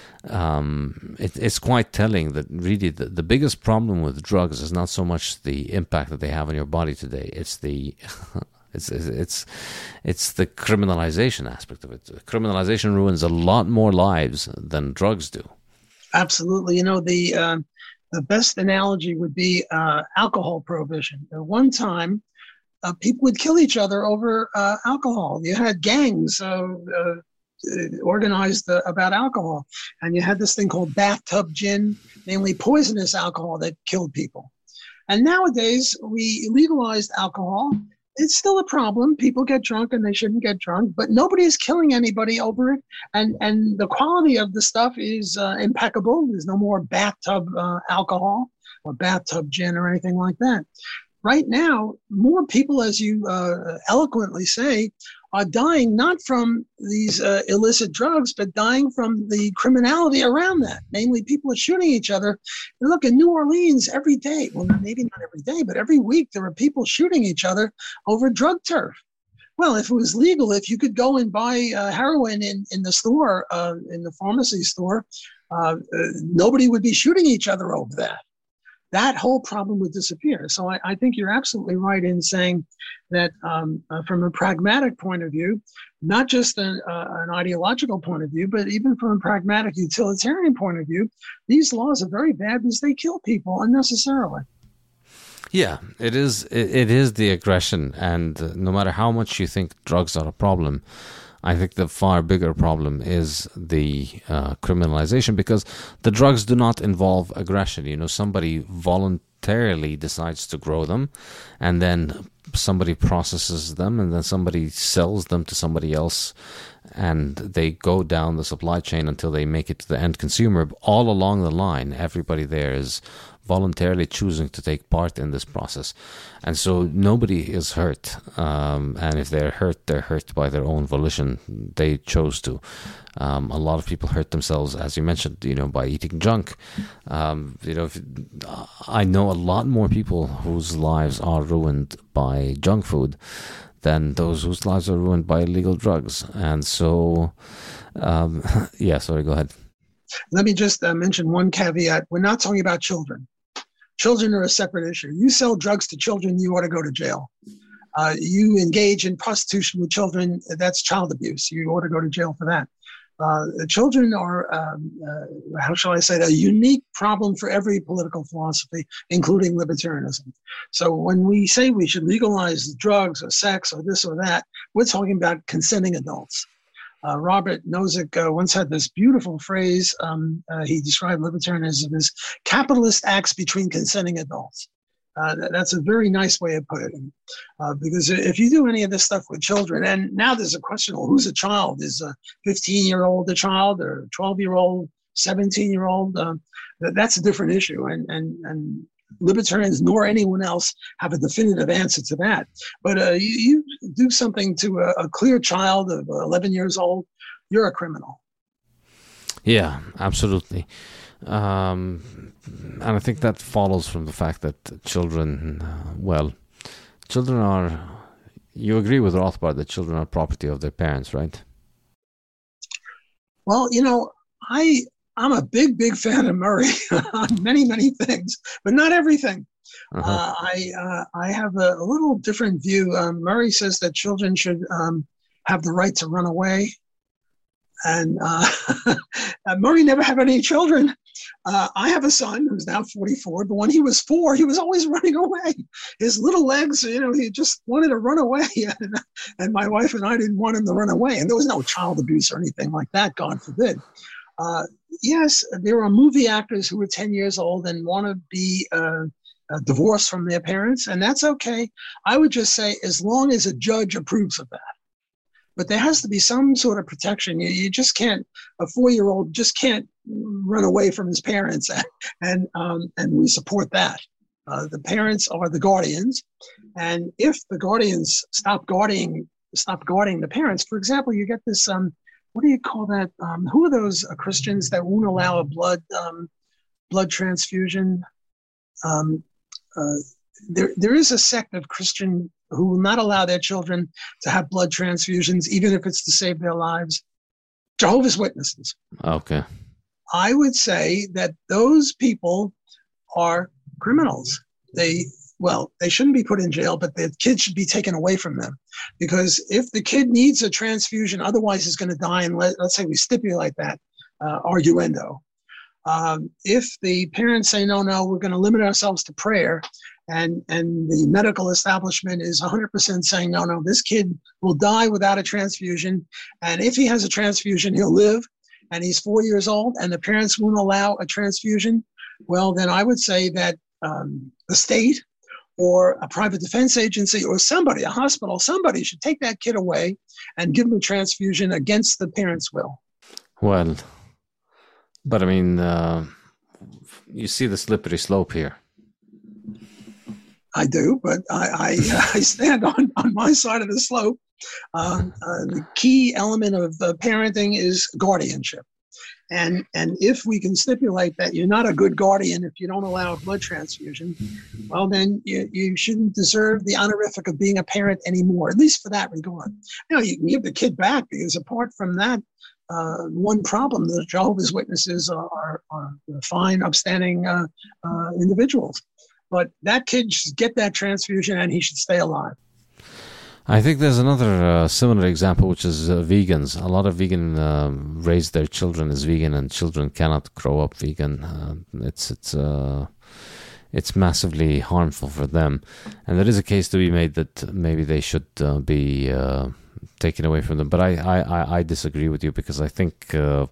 um, it, it's quite telling that really the, the biggest problem with drugs is not so much the impact that they have on your body today. It's the it's it's it's the criminalization aspect of it. Criminalization ruins a lot more lives than drugs do. Absolutely. You know, the uh, the best analogy would be uh, alcohol prohibition. At one time, uh, people would kill each other over uh, alcohol. You had gangs uh, uh, organized uh, about alcohol, and you had this thing called bathtub gin, namely poisonous alcohol that killed people. And nowadays, we legalized alcohol. It's still a problem. People get drunk and they shouldn't get drunk, but nobody is killing anybody over it. And and the quality of the stuff is uh, impeccable. There's no more bathtub uh, alcohol or bathtub gin or anything like that. Right now, more people, as you uh, eloquently say, are dying not from these uh, illicit drugs, but dying from the criminality around that. Namely, people are shooting each other. And look, in New Orleans every day, well, maybe not every day, but every week there are people shooting each other over drug turf. Well, if it was legal, if you could go and buy uh, heroin in, in the store, uh, in the pharmacy store, uh, uh, nobody would be shooting each other over that. That whole problem would disappear. So I, I think you're absolutely right in saying that um, uh, from a pragmatic point of view, not just an, uh, an ideological point of view, but even from a pragmatic utilitarian point of view, these laws are very bad because they kill people unnecessarily. Yeah, it is. It, it is the aggression, and uh, no matter how much you think drugs are a problem, I think the far bigger problem is the uh, criminalization, because the drugs do not involve aggression. You know, somebody voluntarily decides to grow them, and then somebody processes them, and then somebody sells them to somebody else, and they go down the supply chain until they make it to the end consumer. All along the line, everybody there is voluntarily choosing to take part in this process, and so nobody is hurt, um, and if they're hurt, they're hurt by their own volition. They chose to. Um, a lot of people hurt themselves, as you mentioned, you know, by eating junk. Um, you know, if, I know a lot more people whose lives are ruined by junk food than those whose lives are ruined by illegal drugs. And so, um, yeah, sorry, go ahead. Let me just uh, mention one caveat. We're not talking about children. Children are a separate issue. You sell drugs to children, you ought to go to jail. Uh, you engage in prostitution with children, that's child abuse. You ought to go to jail for that. Uh, children are, um, uh, how shall I say, a unique problem for every political philosophy, including libertarianism. So when we say we should legalize drugs or sex or this or that, we're talking about consenting adults. Uh, Robert Nozick uh, once had this beautiful phrase. Um, uh, he described libertarianism as capitalist acts between consenting adults. Uh, that's a very nice way of putting it. Uh, because if you do any of this stuff with children, and now there's a question, well, who's a child? Is a fifteen-year-old a child, or a twelve-year-old, seventeen-year-old? Uh, that's a different issue. And, and, and libertarians nor anyone else have a definitive answer to that. But uh, you, you do something to a, a clear child of eleven years old, you're a criminal. Yeah, absolutely. Um, and I think that follows from the fact that children, uh, well, children are, you agree with Rothbard that children are property of their parents, right? Well, you know, I, I'm a big, big fan of Murray on many, many things, but not everything. Uh-huh. Uh, I uh, I have a, a little different view. Um, Murray says that children should um, have the right to run away. And uh, Murray never had any children. Uh, I have a son who's now forty-four, but when he was four, he was always running away. His little legs, you know, he just wanted to run away. And, and my wife and I didn't want him to run away. And there was no child abuse or anything like that, God forbid. Uh, yes, there are movie actors who are ten years old and want to be uh, uh, divorced from their parents, and that's okay. I would just say as long as a judge approves of that. But there has to be some sort of protection. You, you just can't, a four-year-old just can't run away from his parents, and and, um, and we support that. Uh, the parents are the guardians, and if the guardians stop guarding, stop guarding the parents, for example, you get this, um, what do you call that? Um, who are those uh, Christians that won't allow a blood um, blood transfusion? Um, uh, there there is a sect of Christian who will not allow their children to have blood transfusions, even if it's to save their lives. Jehovah's Witnesses. Okay. I would say that those people are criminals. They, well, they shouldn't be put in jail, but the kids should be taken away from them. Because if the kid needs a transfusion, otherwise he's going to die, and let, let's say we stipulate that, uh, arguendo. Um, if the parents say, no, no, we're going to limit ourselves to prayer, and, and the medical establishment is one hundred percent saying, no, no, this kid will die without a transfusion, and if he has a transfusion, he'll live, and he's four years old, and the parents won't allow a transfusion, well, then I would say that um, the state or a private defense agency or somebody, a hospital, somebody should take that kid away and give him a transfusion against the parents' will. Well, but I mean, uh, you see the slippery slope here. I do, but I I, I stand on, on my side of the slope. Uh, uh, the key element of uh, parenting is guardianship. And and if we can stipulate that you're not a good guardian if you don't allow a blood transfusion, well, then you, you shouldn't deserve the honorific of being a parent anymore, at least for that regard. You know, you can give the kid back, because apart from that, uh, one problem, the Jehovah's Witnesses are, are, are fine, upstanding uh, uh, individuals. But that kid should get that transfusion, and he should stay alive. I think there's another uh, similar example, which is uh, vegans. A lot of vegan um, raise their children as vegan, and children cannot grow up vegan. Uh, it's it's uh, it's massively harmful for them, and there is a case to be made that maybe they should uh, be uh, taken away from them. But I, I, I disagree with you, because I think uh,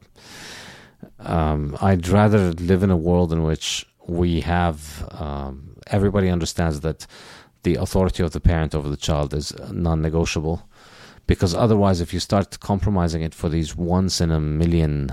um, I'd rather live in a world in which we have um, everybody understands that the authority of the parent over the child is non-negotiable, because otherwise, if you start compromising it for these once in a million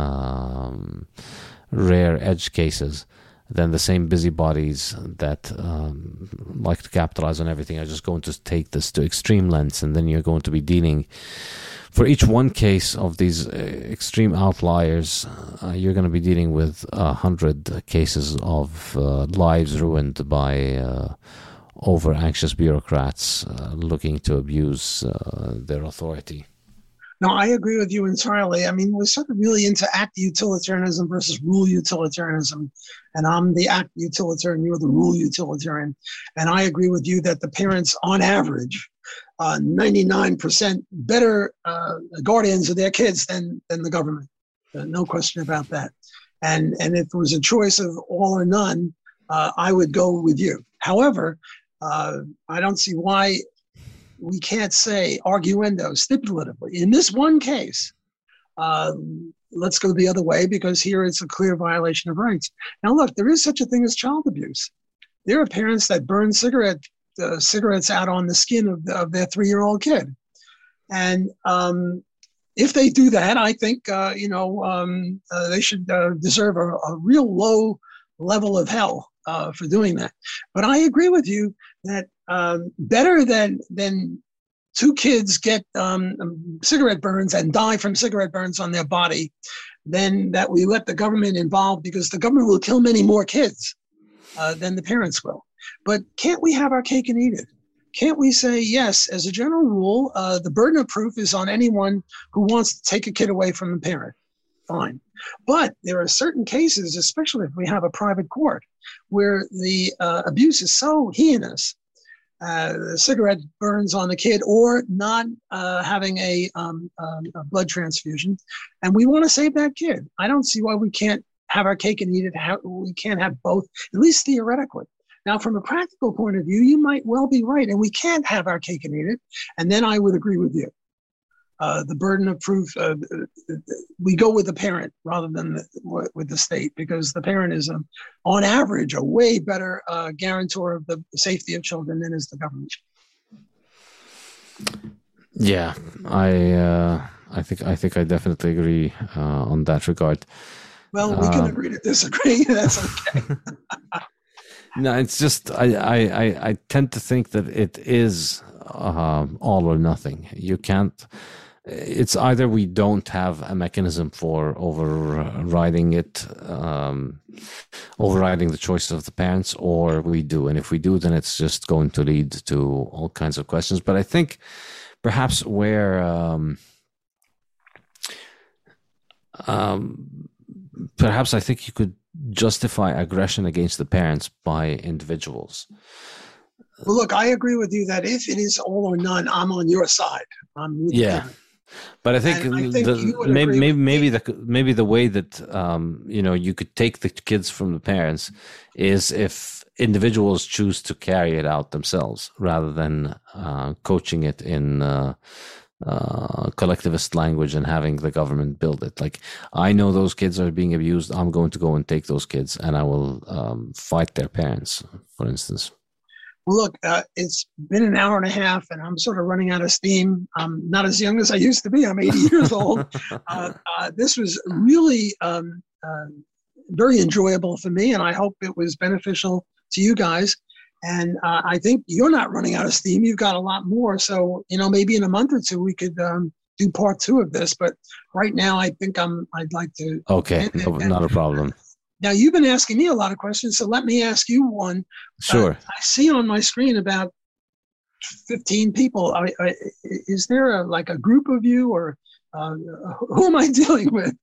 um, rare edge cases, then the same busybodies that um, like to capitalize on everything are just going to take this to extreme lengths, and then you're going to be dealing for each one case of these extreme outliers, uh, you're going to be dealing with a hundred cases of uh, lives ruined by uh, over-anxious bureaucrats uh, looking to abuse uh, their authority. No, I agree with you entirely. I mean, we're sort of really into act utilitarianism versus rule utilitarianism. And I'm the act utilitarian, you're the rule utilitarian. And I agree with you that the parents, on average, uh, ninety-nine percent better uh, guardians of their kids than, than the government. Uh, no question about that. And, and if it was a choice of all or none, uh, I would go with you. However, uh, I don't see why we can't say arguendo, stipulatively. In this one case, uh, let's go the other way, because here it's a clear violation of rights. Now, look, there is such a thing as child abuse. There are parents that burn cigarette uh, cigarettes out on the skin of, the, of their three-year-old kid. And um, if they do that, I think, uh, you know, um, uh, they should uh, deserve a, a real low level of hell uh, for doing that. But I agree with you that um, better than than two kids get um, cigarette burns and die from cigarette burns on their body, than that we let the government involved, because the government will kill many more kids uh, than the parents will. But can't we have our cake and eat it? Can't we say, yes, as a general rule, uh, the burden of proof is on anyone who wants to take a kid away from the parent? Fine. But there are certain cases, especially if we have a private court, where the uh, abuse is so heinous, uh, the cigarette burns on the kid, or not uh, having a, um, um, a blood transfusion, and we want to save that kid. I don't see why we can't have our cake and eat it. How, we can't have both, at least theoretically. Now, from a practical point of view, you might well be right, and we can't have our cake and eat it, and then I would agree with you. Uh, the burden of proof, uh, we go with the parent rather than the, with the state, because the parent is, um, on average, a way better uh, guarantor of the safety of children than is the government. Yeah, I, uh, I think, I think I definitely agree uh, on that regard. Well, we can uh, agree to disagree. That's okay. No, it's just I, I, I, I tend to think that it is uh, all or nothing. You can't. it's either we don't have a mechanism for overriding it, um, overriding the choice of the parents, or we do. And if we do, then it's just going to lead to all kinds of questions. But I think perhaps where um, um, perhaps I think you could justify aggression against the parents by individuals. Well, look, I agree with you that if it is all or none, I'm on your side. I'm with yeah. you. But I think, I think the, maybe maybe maybe the maybe the way that um, you know you could take the kids from the parents is if individuals choose to carry it out themselves rather than uh, coaching it in uh, uh, collectivist language and having the government build it. Like, I know those kids are being abused. I'm going to go and take those kids, and I will um, fight their parents, for instance. Well, look, uh, it's been an hour and a half, and I'm sort of running out of steam. I'm not as young as I used to be. I'm eighty years old. Uh, uh, this was really um, uh, very enjoyable for me, and I hope it was beneficial to you guys. And uh, I think you're not running out of steam. You've got a lot more. So, you know, maybe in a month or two, we could um, do part two of this. But right now, I think I'm, I'd like to. Okay, and, no, and, not a problem. Now, you've been asking me a lot of questions, so let me ask you one. Sure. Uh, I see on my screen about fifteen people. I, I, is there a, like a group of you, or uh, who am I dealing with?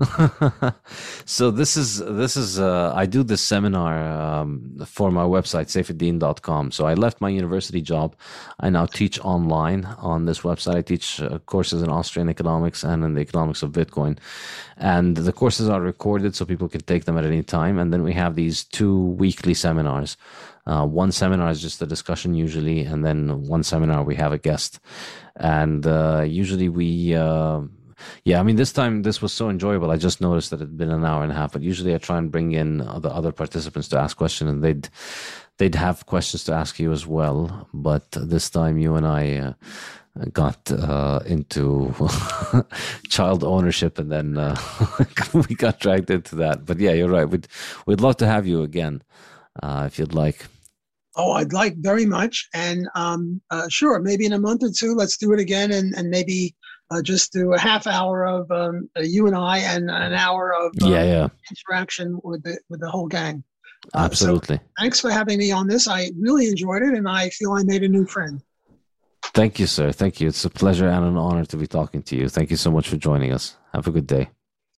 So this is this is uh, I do this seminar um, for my website, saifedean dot com. So I left my university job. I now teach online on this website. I teach uh, courses in Austrian economics and in the economics of Bitcoin. And the courses are recorded so people can take them at any time. And then we have these two weekly seminars. Uh, one seminar is just a discussion usually, and then one seminar we have a guest. And uh, usually we... Uh, Yeah, I mean, this time this was so enjoyable. I just noticed that it had been an hour and a half. But usually I try and bring in other other participants to ask questions, and they'd they'd have questions to ask you as well. But this time you and I uh, got uh, into child ownership, and then uh, we got dragged into that. But yeah, you're right. We'd we'd love to have you again uh, if you'd like. Oh, I'd like very much. And um, uh, sure, maybe in a month or two, let's do it again, and and maybe. Uh, just do a half hour of um, uh, you and I, and an hour of um, yeah, yeah. interaction with the with the whole gang. Uh, Absolutely. So thanks for having me on this. I really enjoyed it, and I feel I made a new friend. Thank you, sir. Thank you. It's a pleasure and an honor to be talking to you. Thank you so much for joining us. Have a good day.